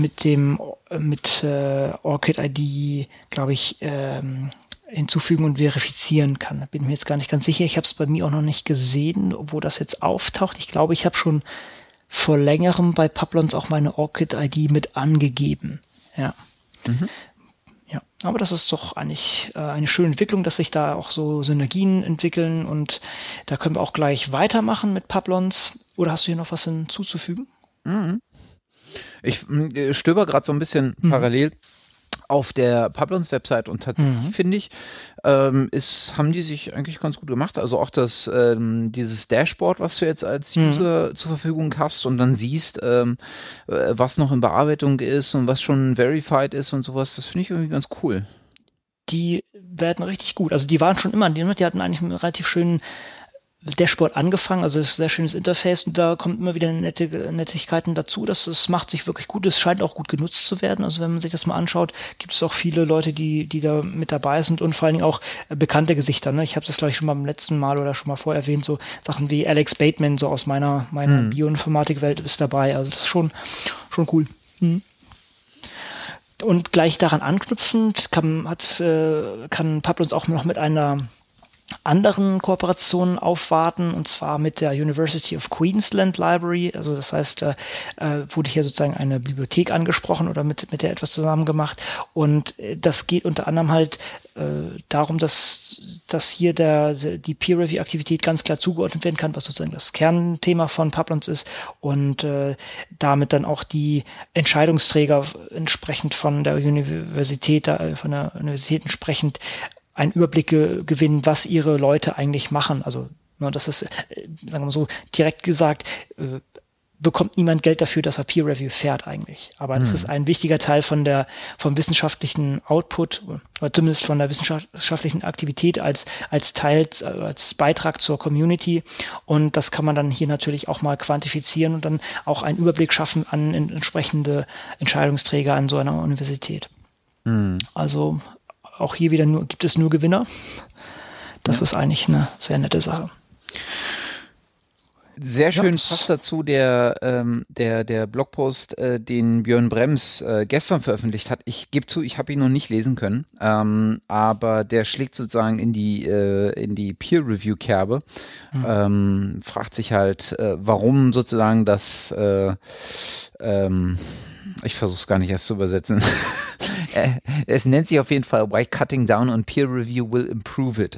ORCID-ID, glaube ich, hinzufügen und verifizieren kann. Da bin ich mir jetzt gar nicht ganz sicher. Ich habe es bei mir auch noch nicht gesehen, wo das jetzt auftaucht. Ich glaube, ich habe schon vor längerem bei Publons auch meine ORCID-ID mit angegeben. Ja. Ja, aber das ist doch eigentlich eine schöne Entwicklung, dass sich da auch so Synergien entwickeln und da können wir auch gleich weitermachen mit Publons. Oder hast du hier noch was hinzuzufügen? Mhm. Ich stöber gerade so ein bisschen parallel auf der Publons-Website und tatsächlich finde ich, haben die sich eigentlich ganz gut gemacht. Also auch dieses Dashboard, was du jetzt als User zur Verfügung hast und dann siehst, was noch in Bearbeitung ist und was schon verified ist und sowas, das finde ich irgendwie ganz cool. Die werden richtig gut. Also die waren schon immer, die hatten eigentlich einen relativ schönen Dashboard angefangen, also sehr schönes Interface und da kommen immer wieder Nettigkeiten dazu. Das macht sich wirklich gut. Es scheint auch gut genutzt zu werden. Also wenn man sich das mal anschaut, gibt es auch viele Leute, die da mit dabei sind und vor allen Dingen auch bekannte Gesichter. Ne? Ich habe das, glaube ich, schon beim letzten Mal oder schon mal vorher erwähnt, so Sachen wie Alex Bateman, so aus meiner Bioinformatik-Welt ist dabei. Also das ist schon cool. Und gleich daran anknüpfend kann Publons auch noch mit einer anderen Kooperationen aufwarten, und zwar mit der University of Queensland Library. Also das heißt, wurde hier sozusagen eine Bibliothek angesprochen oder mit der etwas zusammen gemacht. Und das geht unter anderem halt darum, dass hier die Peer-Review-Aktivität ganz klar zugeordnet werden kann, was sozusagen das Kernthema von Publons ist und damit dann auch die Entscheidungsträger entsprechend von der Universität entsprechend einen Überblick gewinnen, was ihre Leute eigentlich machen. Also, das ist, sagen wir mal so, direkt gesagt, bekommt niemand Geld dafür, dass er Peer Review fährt eigentlich. Aber das ist ein wichtiger Teil vom wissenschaftlichen Output oder zumindest von der wissenschaftlichen Aktivität als Beitrag zur Community. Und das kann man dann hier natürlich auch mal quantifizieren und dann auch einen Überblick schaffen an entsprechende Entscheidungsträger an so einer Universität. Also auch hier wieder gibt es nur Gewinner. Das ist eigentlich eine sehr nette Sache. Sehr schön passt dazu der Blogpost, den Björn Brems gestern veröffentlicht hat. Ich gebe zu, ich habe ihn noch nicht lesen können, aber der schlägt sozusagen in die Peer-Review-Kerbe, fragt sich halt, warum sozusagen das ich versuche es gar nicht erst zu übersetzen. Es nennt sich auf jeden Fall Why Cutting Down on Peer Review Will Improve It.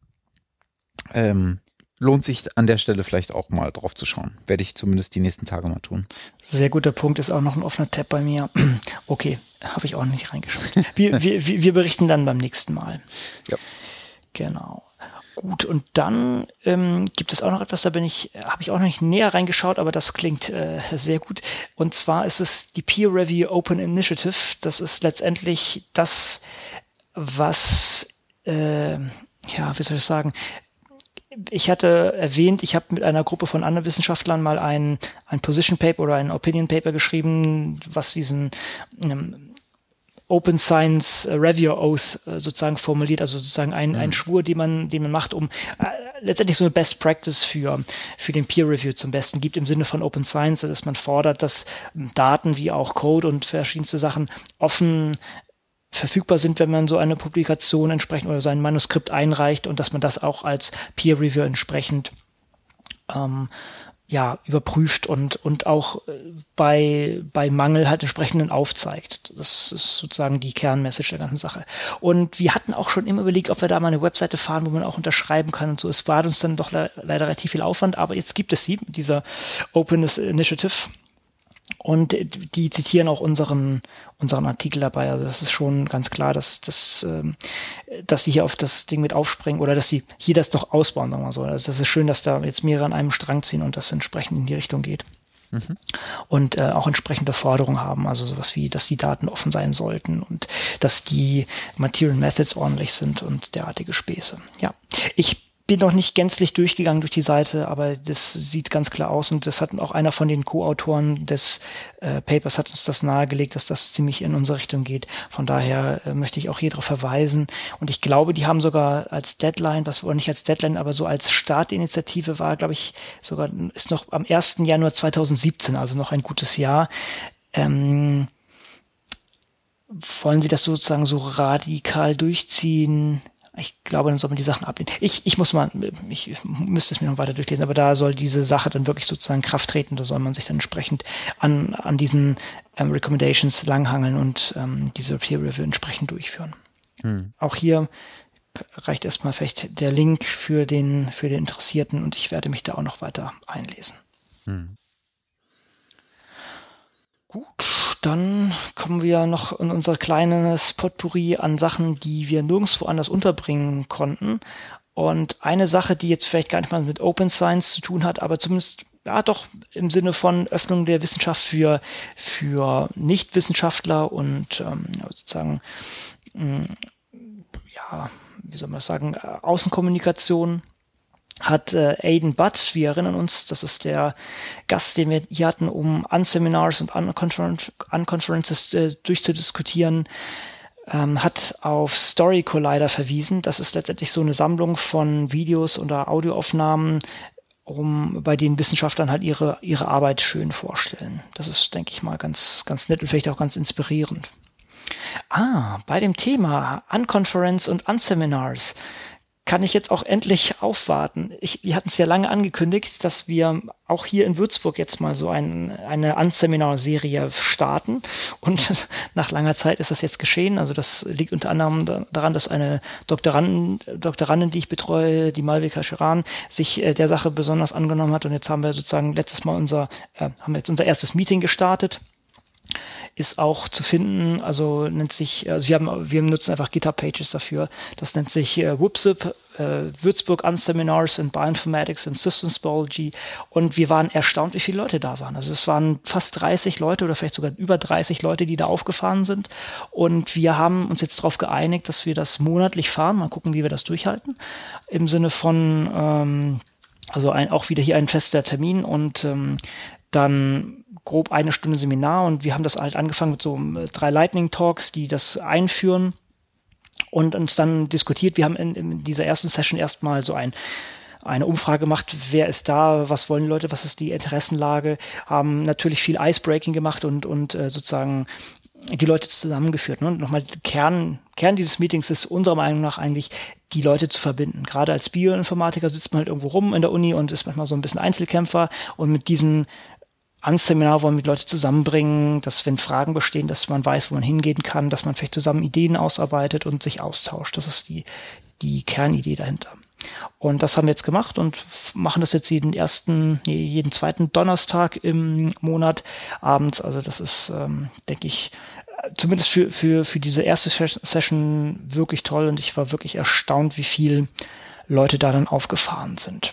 Lohnt sich an der Stelle vielleicht auch mal drauf zu schauen. Werde ich zumindest die nächsten Tage mal tun. Sehr guter Punkt, ist auch noch ein offener Tab bei mir. Okay, habe ich auch noch nicht reingeschaut. Wir berichten dann beim nächsten Mal. Ja. Genau. Gut, und dann gibt es auch noch etwas, habe ich auch noch nicht näher reingeschaut, aber das klingt sehr gut. Und zwar ist es die Peer Review Open Initiative. Das ist letztendlich das, was, wie soll ich sagen, ich hatte erwähnt, ich habe mit einer Gruppe von anderen Wissenschaftlern mal ein Position Paper oder ein Opinion Paper geschrieben, was diesen Open Science Review Oath sozusagen formuliert, also sozusagen ein Schwur, den man macht, um letztendlich so eine Best Practice für den Peer Review zum Besten gibt, im Sinne von Open Science, dass man fordert, dass Daten wie auch Code und verschiedenste Sachen offen verfügbar sind, wenn man so eine Publikation entsprechend oder sein Manuskript einreicht und dass man das auch als Peer Review entsprechend überprüft und auch bei Mangel halt entsprechenden aufzeigt. Das ist sozusagen die Kernmessage der ganzen Sache. Und wir hatten auch schon immer überlegt, ob wir da mal eine Webseite fahren, wo man auch unterschreiben kann und so. Es war uns dann doch leider relativ viel Aufwand, aber jetzt gibt es sie, dieser Openness Initiative. Und die zitieren auch unseren Artikel dabei. Also das ist schon ganz klar, dass sie hier auf das Ding mit aufspringen oder dass sie hier das doch ausbauen, sagen wir so. Also das ist schön, dass da jetzt mehrere an einem Strang ziehen und das entsprechend in die Richtung geht. Und auch entsprechende Forderungen haben, also sowas wie, dass die Daten offen sein sollten und dass die Material Methods ordentlich sind und derartige Späße. Ja, ich bin noch nicht gänzlich durchgegangen durch die Seite, aber das sieht ganz klar aus und das hat auch einer von den Co-Autoren des Papers hat uns das nahegelegt, dass das ziemlich in unsere Richtung geht. Von daher möchte ich auch hier darauf verweisen und ich glaube, die haben sogar als Deadline, nicht als Deadline, aber so als Startinitiative war, glaube ich, ist noch am 1. Januar 2017, also noch ein gutes Jahr. Wollen Sie das sozusagen so radikal durchziehen? Ich glaube, dann soll man die Sachen ablehnen. Ich müsste es mir noch weiter durchlesen, aber da soll diese Sache dann wirklich sozusagen Kraft treten. Da soll man sich dann entsprechend an diesen Recommendations langhangeln und diese Peer Review entsprechend durchführen. Auch hier reicht erstmal vielleicht der Link für den Interessierten und ich werde mich da auch noch weiter einlesen. Gut, dann kommen wir noch in unser kleines Potpourri an Sachen, die wir nirgendwo anders unterbringen konnten. Und eine Sache, die jetzt vielleicht gar nicht mal mit Open Science zu tun hat, aber zumindest ja doch im Sinne von Öffnung der Wissenschaft für Nichtwissenschaftler und sozusagen wie soll man das sagen, Außenkommunikation, hat Aidan Butt, wir erinnern uns, das ist der Gast, den wir hier hatten, um Unseminars und Unconferences durchzudiskutieren, hat auf Story Collider verwiesen. Das ist letztendlich so eine Sammlung von Videos oder Audioaufnahmen, bei denen Wissenschaftler halt ihre Arbeit schön vorstellen. Das ist, denke ich mal, ganz, ganz nett und vielleicht auch ganz inspirierend. Bei dem Thema Unconference und Unseminars kann ich jetzt auch endlich aufwarten. Wir hatten es ja lange angekündigt, dass wir auch hier in Würzburg jetzt mal so eine Unseminar-Serie starten. Und nach langer Zeit ist das jetzt geschehen. Also das liegt unter anderem daran, dass eine Doktorandin, die ich betreue, die Malvika Scheran, sich der Sache besonders angenommen hat. Und jetzt haben wir sozusagen unser erstes Meeting gestartet. Ist auch zu finden, wir nutzen einfach GitHub-Pages dafür. Das nennt sich WUPSIP, Würzburg Unseminars in Bioinformatics and Systems Biology. Und wir waren erstaunt, wie viele Leute da waren. Also es waren fast 30 Leute oder vielleicht sogar über 30 Leute, die da aufgefahren sind. Und wir haben uns jetzt darauf geeinigt, dass wir das monatlich fahren. Mal gucken, wie wir das durchhalten. Im Sinne von, auch wieder hier ein fester Termin und dann grob 1 Stunde Seminar und wir haben das halt angefangen mit so 3 Lightning Talks, die das einführen und uns dann diskutiert. Wir haben in dieser ersten Session erstmal so eine Umfrage gemacht, wer ist da, was wollen die Leute, was ist die Interessenlage, haben natürlich viel Icebreaking gemacht und sozusagen die Leute zusammengeführt. Ne? Nochmal, Kern dieses Meetings ist unserer Meinung nach eigentlich, die Leute zu verbinden. Gerade als Bioinformatiker sitzt man halt irgendwo rum in der Uni und ist manchmal so ein bisschen Einzelkämpfer und mit diesem Seminar wollen wir die Leute zusammenbringen, dass wenn Fragen bestehen, dass man weiß, wo man hingehen kann, dass man vielleicht zusammen Ideen ausarbeitet und sich austauscht. Das ist die Kernidee dahinter. Und das haben wir jetzt gemacht und machen das jetzt jeden zweiten Donnerstag im Monat abends. Also das ist, denke ich, zumindest für diese erste Session wirklich toll und ich war wirklich erstaunt, wie viele Leute da dann aufgefahren sind.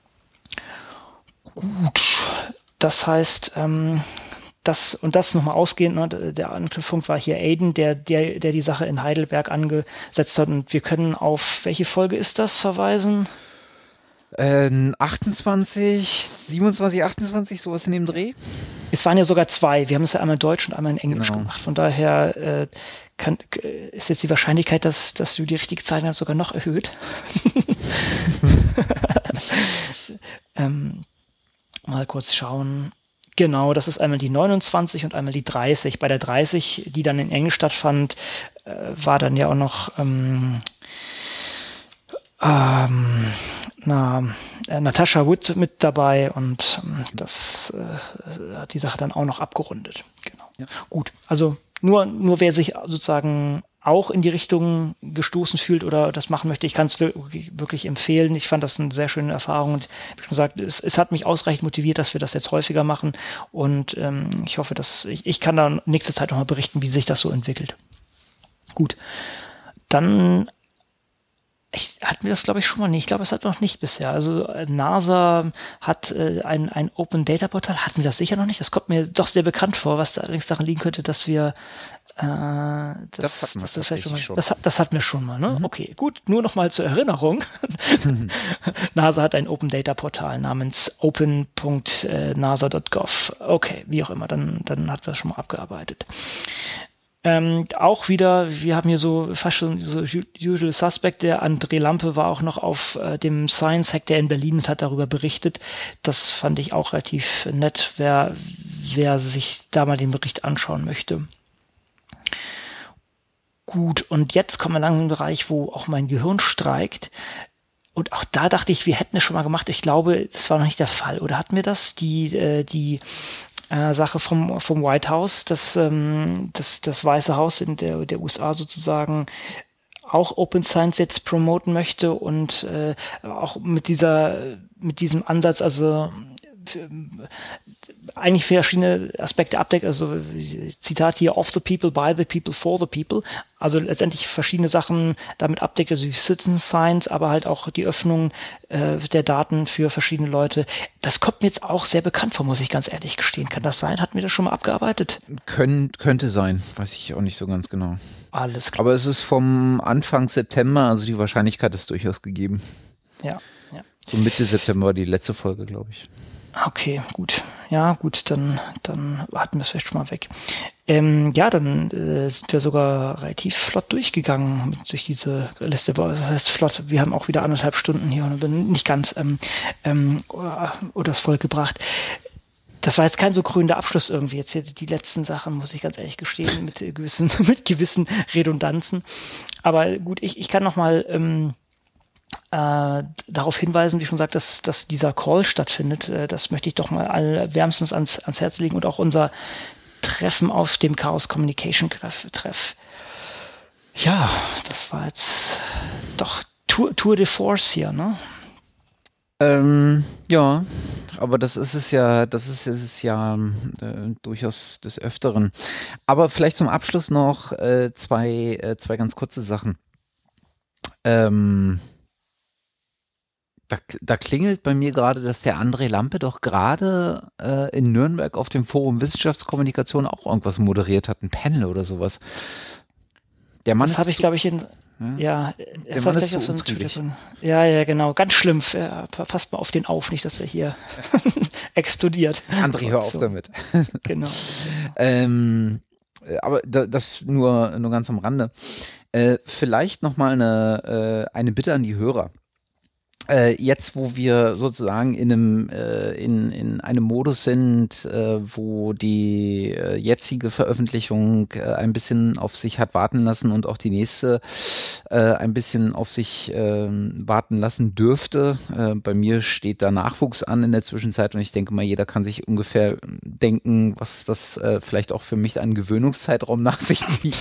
Gut. Das heißt, das nochmal ausgehend, ne, der Anknüpfpunkt war hier Aidan, der die Sache in Heidelberg angesetzt hat. Und wir können auf welche Folge ist das verweisen? 28, 27, 28, sowas in dem Dreh. Es waren ja sogar 2. Wir haben es ja einmal in Deutsch und einmal in Englisch gemacht. Von daher ist jetzt die Wahrscheinlichkeit, dass du die richtige Zeit hast, sogar noch erhöht. Mal kurz schauen. Genau, das ist einmal die 29 und einmal die 30. Bei der 30, die dann in Englisch stattfand, war dann ja auch noch Natascha Wood mit dabei und das hat die Sache dann auch noch abgerundet. Genau. Ja. Gut, also nur wer sich sozusagen auch in die Richtung gestoßen fühlt oder das machen möchte, ich kann es wirklich empfehlen. Ich fand das eine sehr schöne Erfahrung und wie schon gesagt, es hat mich ausreichend motiviert, dass wir das jetzt häufiger machen und ich hoffe, dass ich kann da nächste Zeit nochmal berichten, wie sich das so entwickelt. Gut, dann hatten wir das, glaube ich, schon mal nicht. Ich glaube, es hat noch nicht bisher. Also NASA hat ein Open Data Portal. Hatten wir das sicher noch nicht? Das kommt mir doch sehr bekannt vor, was da allerdings daran liegen könnte, dass wir das hatten wir schon mal. Ne? Okay, gut. Nur noch mal zur Erinnerung. NASA hat ein Open Data Portal namens open.nasa.gov. Okay, wie auch immer. Dann hatten wir das schon mal abgearbeitet. Auch wieder, wir haben hier so fast schon so Usual Suspect, der André Lampe war auch noch auf dem Science Hack, der in Berlin und hat darüber berichtet. Das fand ich auch relativ nett, wer sich da mal den Bericht anschauen möchte. Gut, und jetzt kommen wir langsam in den Bereich, wo auch mein Gehirn streikt. Und auch da dachte ich, wir hätten es schon mal gemacht. Ich glaube, das war noch nicht der Fall. Oder hatten wir das? Die Sache vom White House, das Weiße Haus in der USA sozusagen auch Open Science jetzt promoten möchte und auch mit diesem Ansatz, also eigentlich verschiedene Aspekte abdeckt, also Zitat hier, of the people, by the people, for the people, also letztendlich verschiedene Sachen damit abdeckt, also Citizen Science, aber halt auch die Öffnung der Daten für verschiedene Leute. Das kommt mir jetzt auch sehr bekannt vor, muss ich ganz ehrlich gestehen. Kann das sein? Hatten wir das schon mal abgearbeitet? Könnte sein, weiß ich auch nicht so ganz genau. Alles klar. Aber es ist vom Anfang September, also die Wahrscheinlichkeit ist durchaus gegeben. Ja. So Mitte September die letzte Folge, glaube ich. Okay, gut. Ja, gut, dann hatten wir es vielleicht schon mal weg. Dann sind wir sogar relativ flott durchgegangen durch diese Liste. Das heißt flott, wir haben auch wieder 1,5 Stunden hier und nicht ganz das voll gebracht. Das war jetzt kein so krönender Abschluss irgendwie. Jetzt hier die letzten Sachen, muss ich ganz ehrlich gestehen, mit gewissen Redundanzen. Aber gut, ich kann noch mal darauf hinweisen, wie schon gesagt, dass dieser Call stattfindet. Das möchte ich doch mal wärmstens ans Herz legen und auch unser Treffen auf dem Chaos Communication Treff. Ja, das war jetzt doch Tour de Force hier, ne? Ja, aber das ist es ja durchaus des Öfteren. Aber vielleicht zum Abschluss noch zwei ganz kurze Sachen. Da klingelt bei mir gerade, dass der André Lampe doch gerade in Nürnberg auf dem Forum Wissenschaftskommunikation auch irgendwas moderiert hat, ein Panel oder sowas. Der Mann das habe ich, glaube ich, der Mann ist so untriebig. Ja, genau. Ganz schlimm. Passt mal auf den auf, nicht, dass er hier explodiert. André, hör auf damit. Genau. Aber das nur ganz am Rande. Vielleicht nochmal eine Bitte an die Hörer. Jetzt, wo wir sozusagen in einem Modus sind, wo die jetzige Veröffentlichung ein bisschen auf sich hat warten lassen und auch die nächste ein bisschen auf sich warten lassen dürfte. Bei mir steht da Nachwuchs an in der Zwischenzeit und ich denke mal, jeder kann sich ungefähr denken, was das vielleicht auch für mich einen Gewöhnungszeitraum nach sich zieht.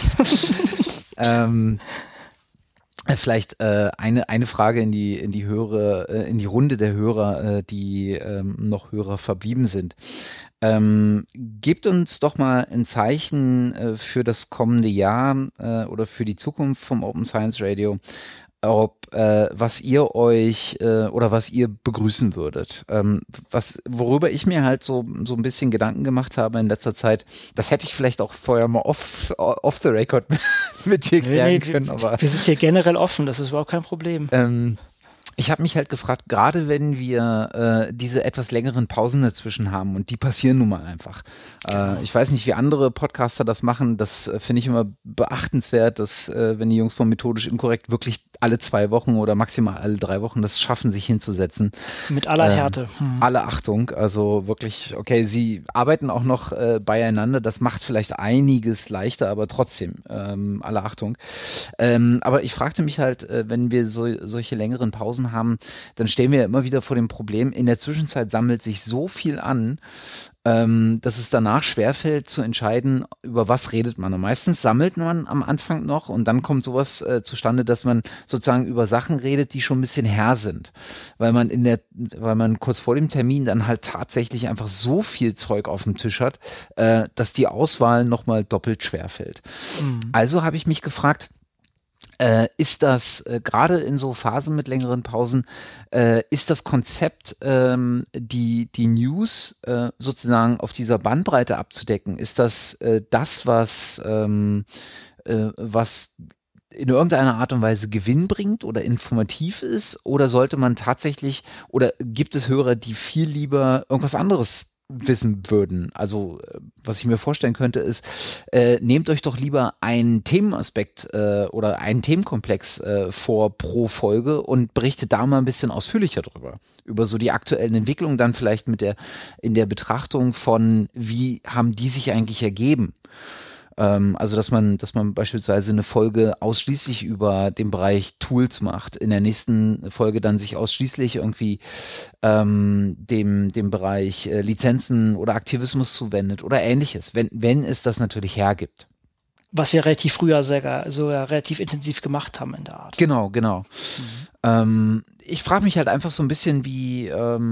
Vielleicht eine Frage in die Runde der Hörer, die noch Hörer verblieben sind. Gebt uns doch mal ein Zeichen für das kommende Jahr oder für die Zukunft vom Open Science Radio, was ihr begrüßen würdet. Worüber ich mir halt so ein bisschen Gedanken gemacht habe in letzter Zeit, das hätte ich vielleicht auch vorher mal off the record mit dir klären können. Aber wir sind hier generell offen, das ist überhaupt kein Problem. Ich habe mich halt gefragt, gerade wenn wir diese etwas längeren Pausen dazwischen haben und die passieren nun mal einfach. Genau. Ich weiß nicht, wie andere Podcaster das machen, das finde ich immer beachtenswert, dass wenn die Jungs von Methodisch Inkorrekt wirklich alle 2 Wochen oder maximal alle 3 Wochen das schaffen, sich hinzusetzen. Mit aller Härte. Alle Achtung, also wirklich, okay, sie arbeiten auch noch beieinander, das macht vielleicht einiges leichter, aber trotzdem, alle Achtung. Aber ich fragte mich halt, wenn wir solche längeren Pausen haben, dann stehen wir ja immer wieder vor dem Problem, in der Zwischenzeit sammelt sich so viel an, dass es danach schwerfällt zu entscheiden, über was redet man. Und meistens sammelt man am Anfang noch und dann kommt sowas zustande, dass man sozusagen über Sachen redet, die schon ein bisschen her sind. Weil man kurz vor dem Termin dann halt tatsächlich einfach so viel Zeug auf dem Tisch hat, dass die Auswahl nochmal doppelt schwerfällt. Also habe ich mich gefragt, ist das gerade in so Phasen mit längeren Pausen, ist das Konzept, die News sozusagen auf dieser Bandbreite abzudecken, ist das was in irgendeiner Art und Weise Gewinn bringt oder informativ ist, oder sollte man tatsächlich, oder gibt es Hörer, die viel lieber irgendwas anderes wissen würden? Also was ich mir vorstellen könnte ist, nehmt euch doch lieber einen Themenaspekt oder einen Themenkomplex vor pro Folge und berichtet da mal ein bisschen ausführlicher drüber. Über so die aktuellen Entwicklungen, dann vielleicht in der Betrachtung von, wie haben die sich eigentlich ergeben. Also dass man beispielsweise eine Folge ausschließlich über den Bereich Tools macht, in der nächsten Folge dann sich ausschließlich irgendwie dem Bereich Lizenzen oder Aktivismus zuwendet oder ähnliches, wenn es das natürlich hergibt. Was wir relativ früher sogar relativ intensiv gemacht haben in der Art. Genau. Ich frage mich halt einfach so ein bisschen, wie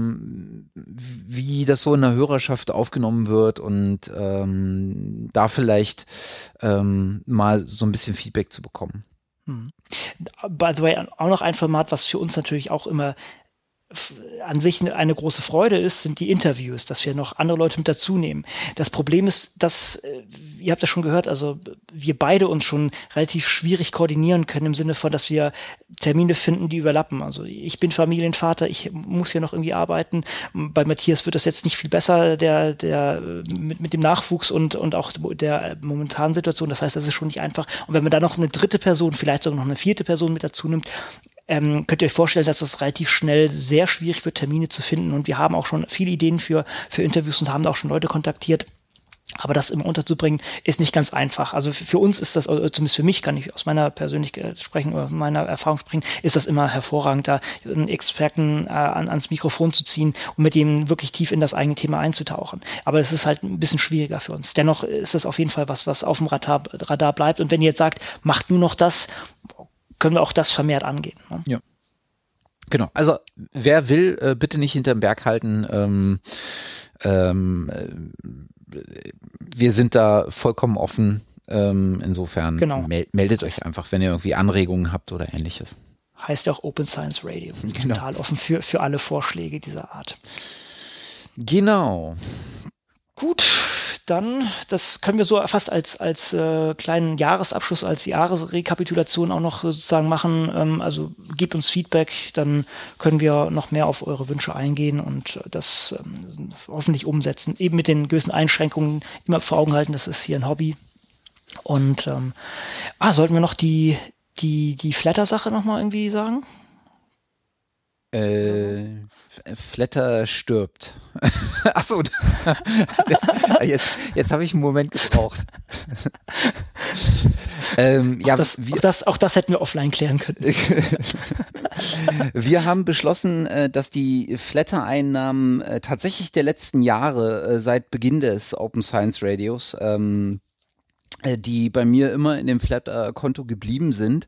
das so in der Hörerschaft aufgenommen wird und da vielleicht mal so ein bisschen Feedback zu bekommen. By the way, auch noch ein Format, was für uns natürlich auch immer an sich eine große Freude ist, sind die Interviews, dass wir noch andere Leute mit dazu nehmen. Das Problem ist, dass, ihr habt ja schon gehört, also wir beide uns schon relativ schwierig koordinieren können im Sinne von, dass wir Termine finden, die überlappen. Also ich bin Familienvater, ich muss hier noch irgendwie arbeiten. Bei Matthias wird das jetzt nicht viel besser, der mit dem Nachwuchs und auch der momentanen Situation. Das heißt, das ist schon nicht einfach. Und wenn man da noch eine dritte Person, vielleicht sogar noch eine vierte Person mit dazu nimmt, könnt ihr euch vorstellen, dass es relativ schnell sehr schwierig wird, Termine zu finden. Und wir haben auch schon viele Ideen für Interviews und haben da auch schon Leute kontaktiert. Aber das immer unterzubringen, ist nicht ganz einfach. Also für uns ist das, zumindest für mich, kann ich aus meiner Persönlichkeit sprechen oder meiner Erfahrung sprechen, ist das immer hervorragend, da einen Experten ans Mikrofon zu ziehen und mit dem wirklich tief in das eigene Thema einzutauchen. Aber es ist halt ein bisschen schwieriger für uns. Dennoch ist es auf jeden Fall was auf dem Radar bleibt. Und wenn ihr jetzt sagt, macht nur noch das, können wir auch das vermehrt angehen. Ne? Ja. Genau. Also wer will, bitte nicht hinterm Berg halten. Wir sind da vollkommen offen. Insofern meldet euch einfach, wenn ihr irgendwie Anregungen habt oder ähnliches. Heißt ja auch Open Science Radio. Genau. Total offen für alle Vorschläge dieser Art. Genau. Gut, dann, das können wir so fast als kleinen Jahresabschluss, als Jahresrekapitulation auch noch sozusagen machen. Also gebt uns Feedback, dann können wir noch mehr auf eure Wünsche eingehen und das hoffentlich umsetzen. Eben mit den gewissen Einschränkungen immer vor Augen halten, das ist hier ein Hobby. Und sollten wir noch die Flatter-Sache nochmal irgendwie sagen? Flatter stirbt. Achso, jetzt habe ich einen Moment gebraucht. Auch das hätten wir offline klären können. Wir haben beschlossen, dass die Flatter-Einnahmen tatsächlich der letzten Jahre seit Beginn des Open Science Radios, die bei mir immer in dem Flatter-Konto geblieben sind,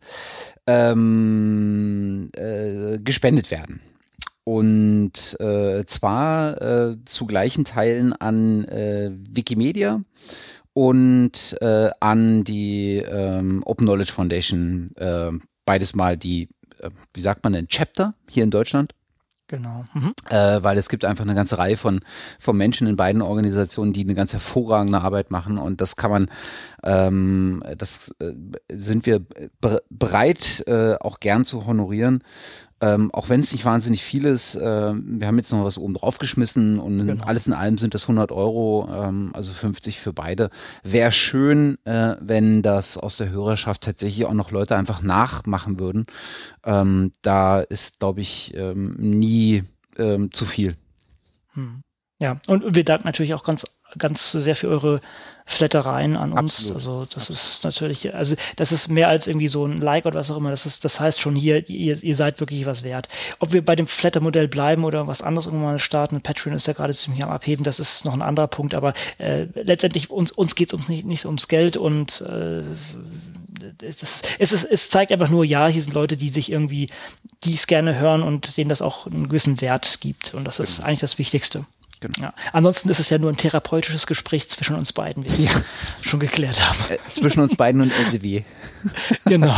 gespendet werden. Und zwar zu gleichen Teilen an Wikimedia und an die Open Knowledge Foundation, beides mal die, wie sagt man denn, Chapter hier in Deutschland. Genau. Weil es gibt einfach eine ganze Reihe von Menschen in beiden Organisationen, die eine ganz hervorragende Arbeit machen und das kann man, sind wir bereit, auch gern zu honorieren. Auch wenn es nicht wahnsinnig viel ist, wir haben jetzt noch was oben drauf geschmissen und alles in allem sind das 100 €, also 50 für beide. Wäre schön, wenn das aus der Hörerschaft tatsächlich auch noch Leute einfach nachmachen würden. Da ist, glaube ich, nie zu viel. Ja, und wir danken natürlich auch ganz sehr für eure Flattereien an uns. Absolut. Also das ist natürlich, also das ist mehr als irgendwie so ein Like oder was auch immer. Das heißt schon hier, ihr seid wirklich was wert. Ob wir bei dem Flatter-Modell bleiben oder was anderes irgendwann mal starten, Patreon ist ja gerade ziemlich am Abheben, das ist noch ein anderer Punkt, aber letztendlich uns geht es nicht ums Geld und es zeigt einfach nur, ja, hier sind Leute, die sich irgendwie, die es gerne hören und denen das auch einen gewissen Wert gibt und das ist eigentlich das Wichtigste. Genau. Ja. Ansonsten ist es ja nur ein therapeutisches Gespräch zwischen uns beiden, wie wir schon geklärt haben. Zwischen uns beiden und Elsevier. Genau.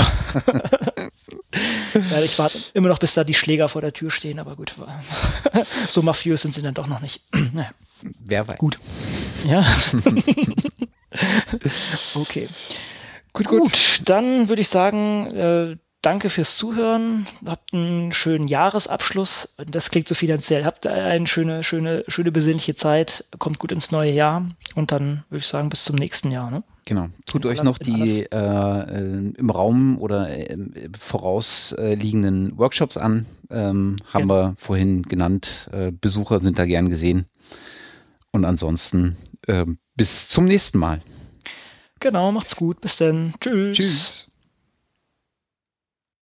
Ja, ich warte immer noch, bis da die Schläger vor der Tür stehen, aber gut. So mafiös sind sie dann doch noch nicht. Naja. Wer weiß. Gut. Ja. Okay. Gut. Dann würde ich sagen, danke fürs Zuhören. Habt einen schönen Jahresabschluss. Das klingt so finanziell. Habt eine schöne besinnliche Zeit. Kommt gut ins neue Jahr. Und dann würde ich sagen, bis zum nächsten Jahr. Ne? Genau. Tut euch noch die im Raum oder vorausliegenden Workshops an. Haben wir vorhin genannt. Besucher sind da gern gesehen. Und ansonsten bis zum nächsten Mal. Genau, macht's gut. Bis dann. Tschüss. Tschüss.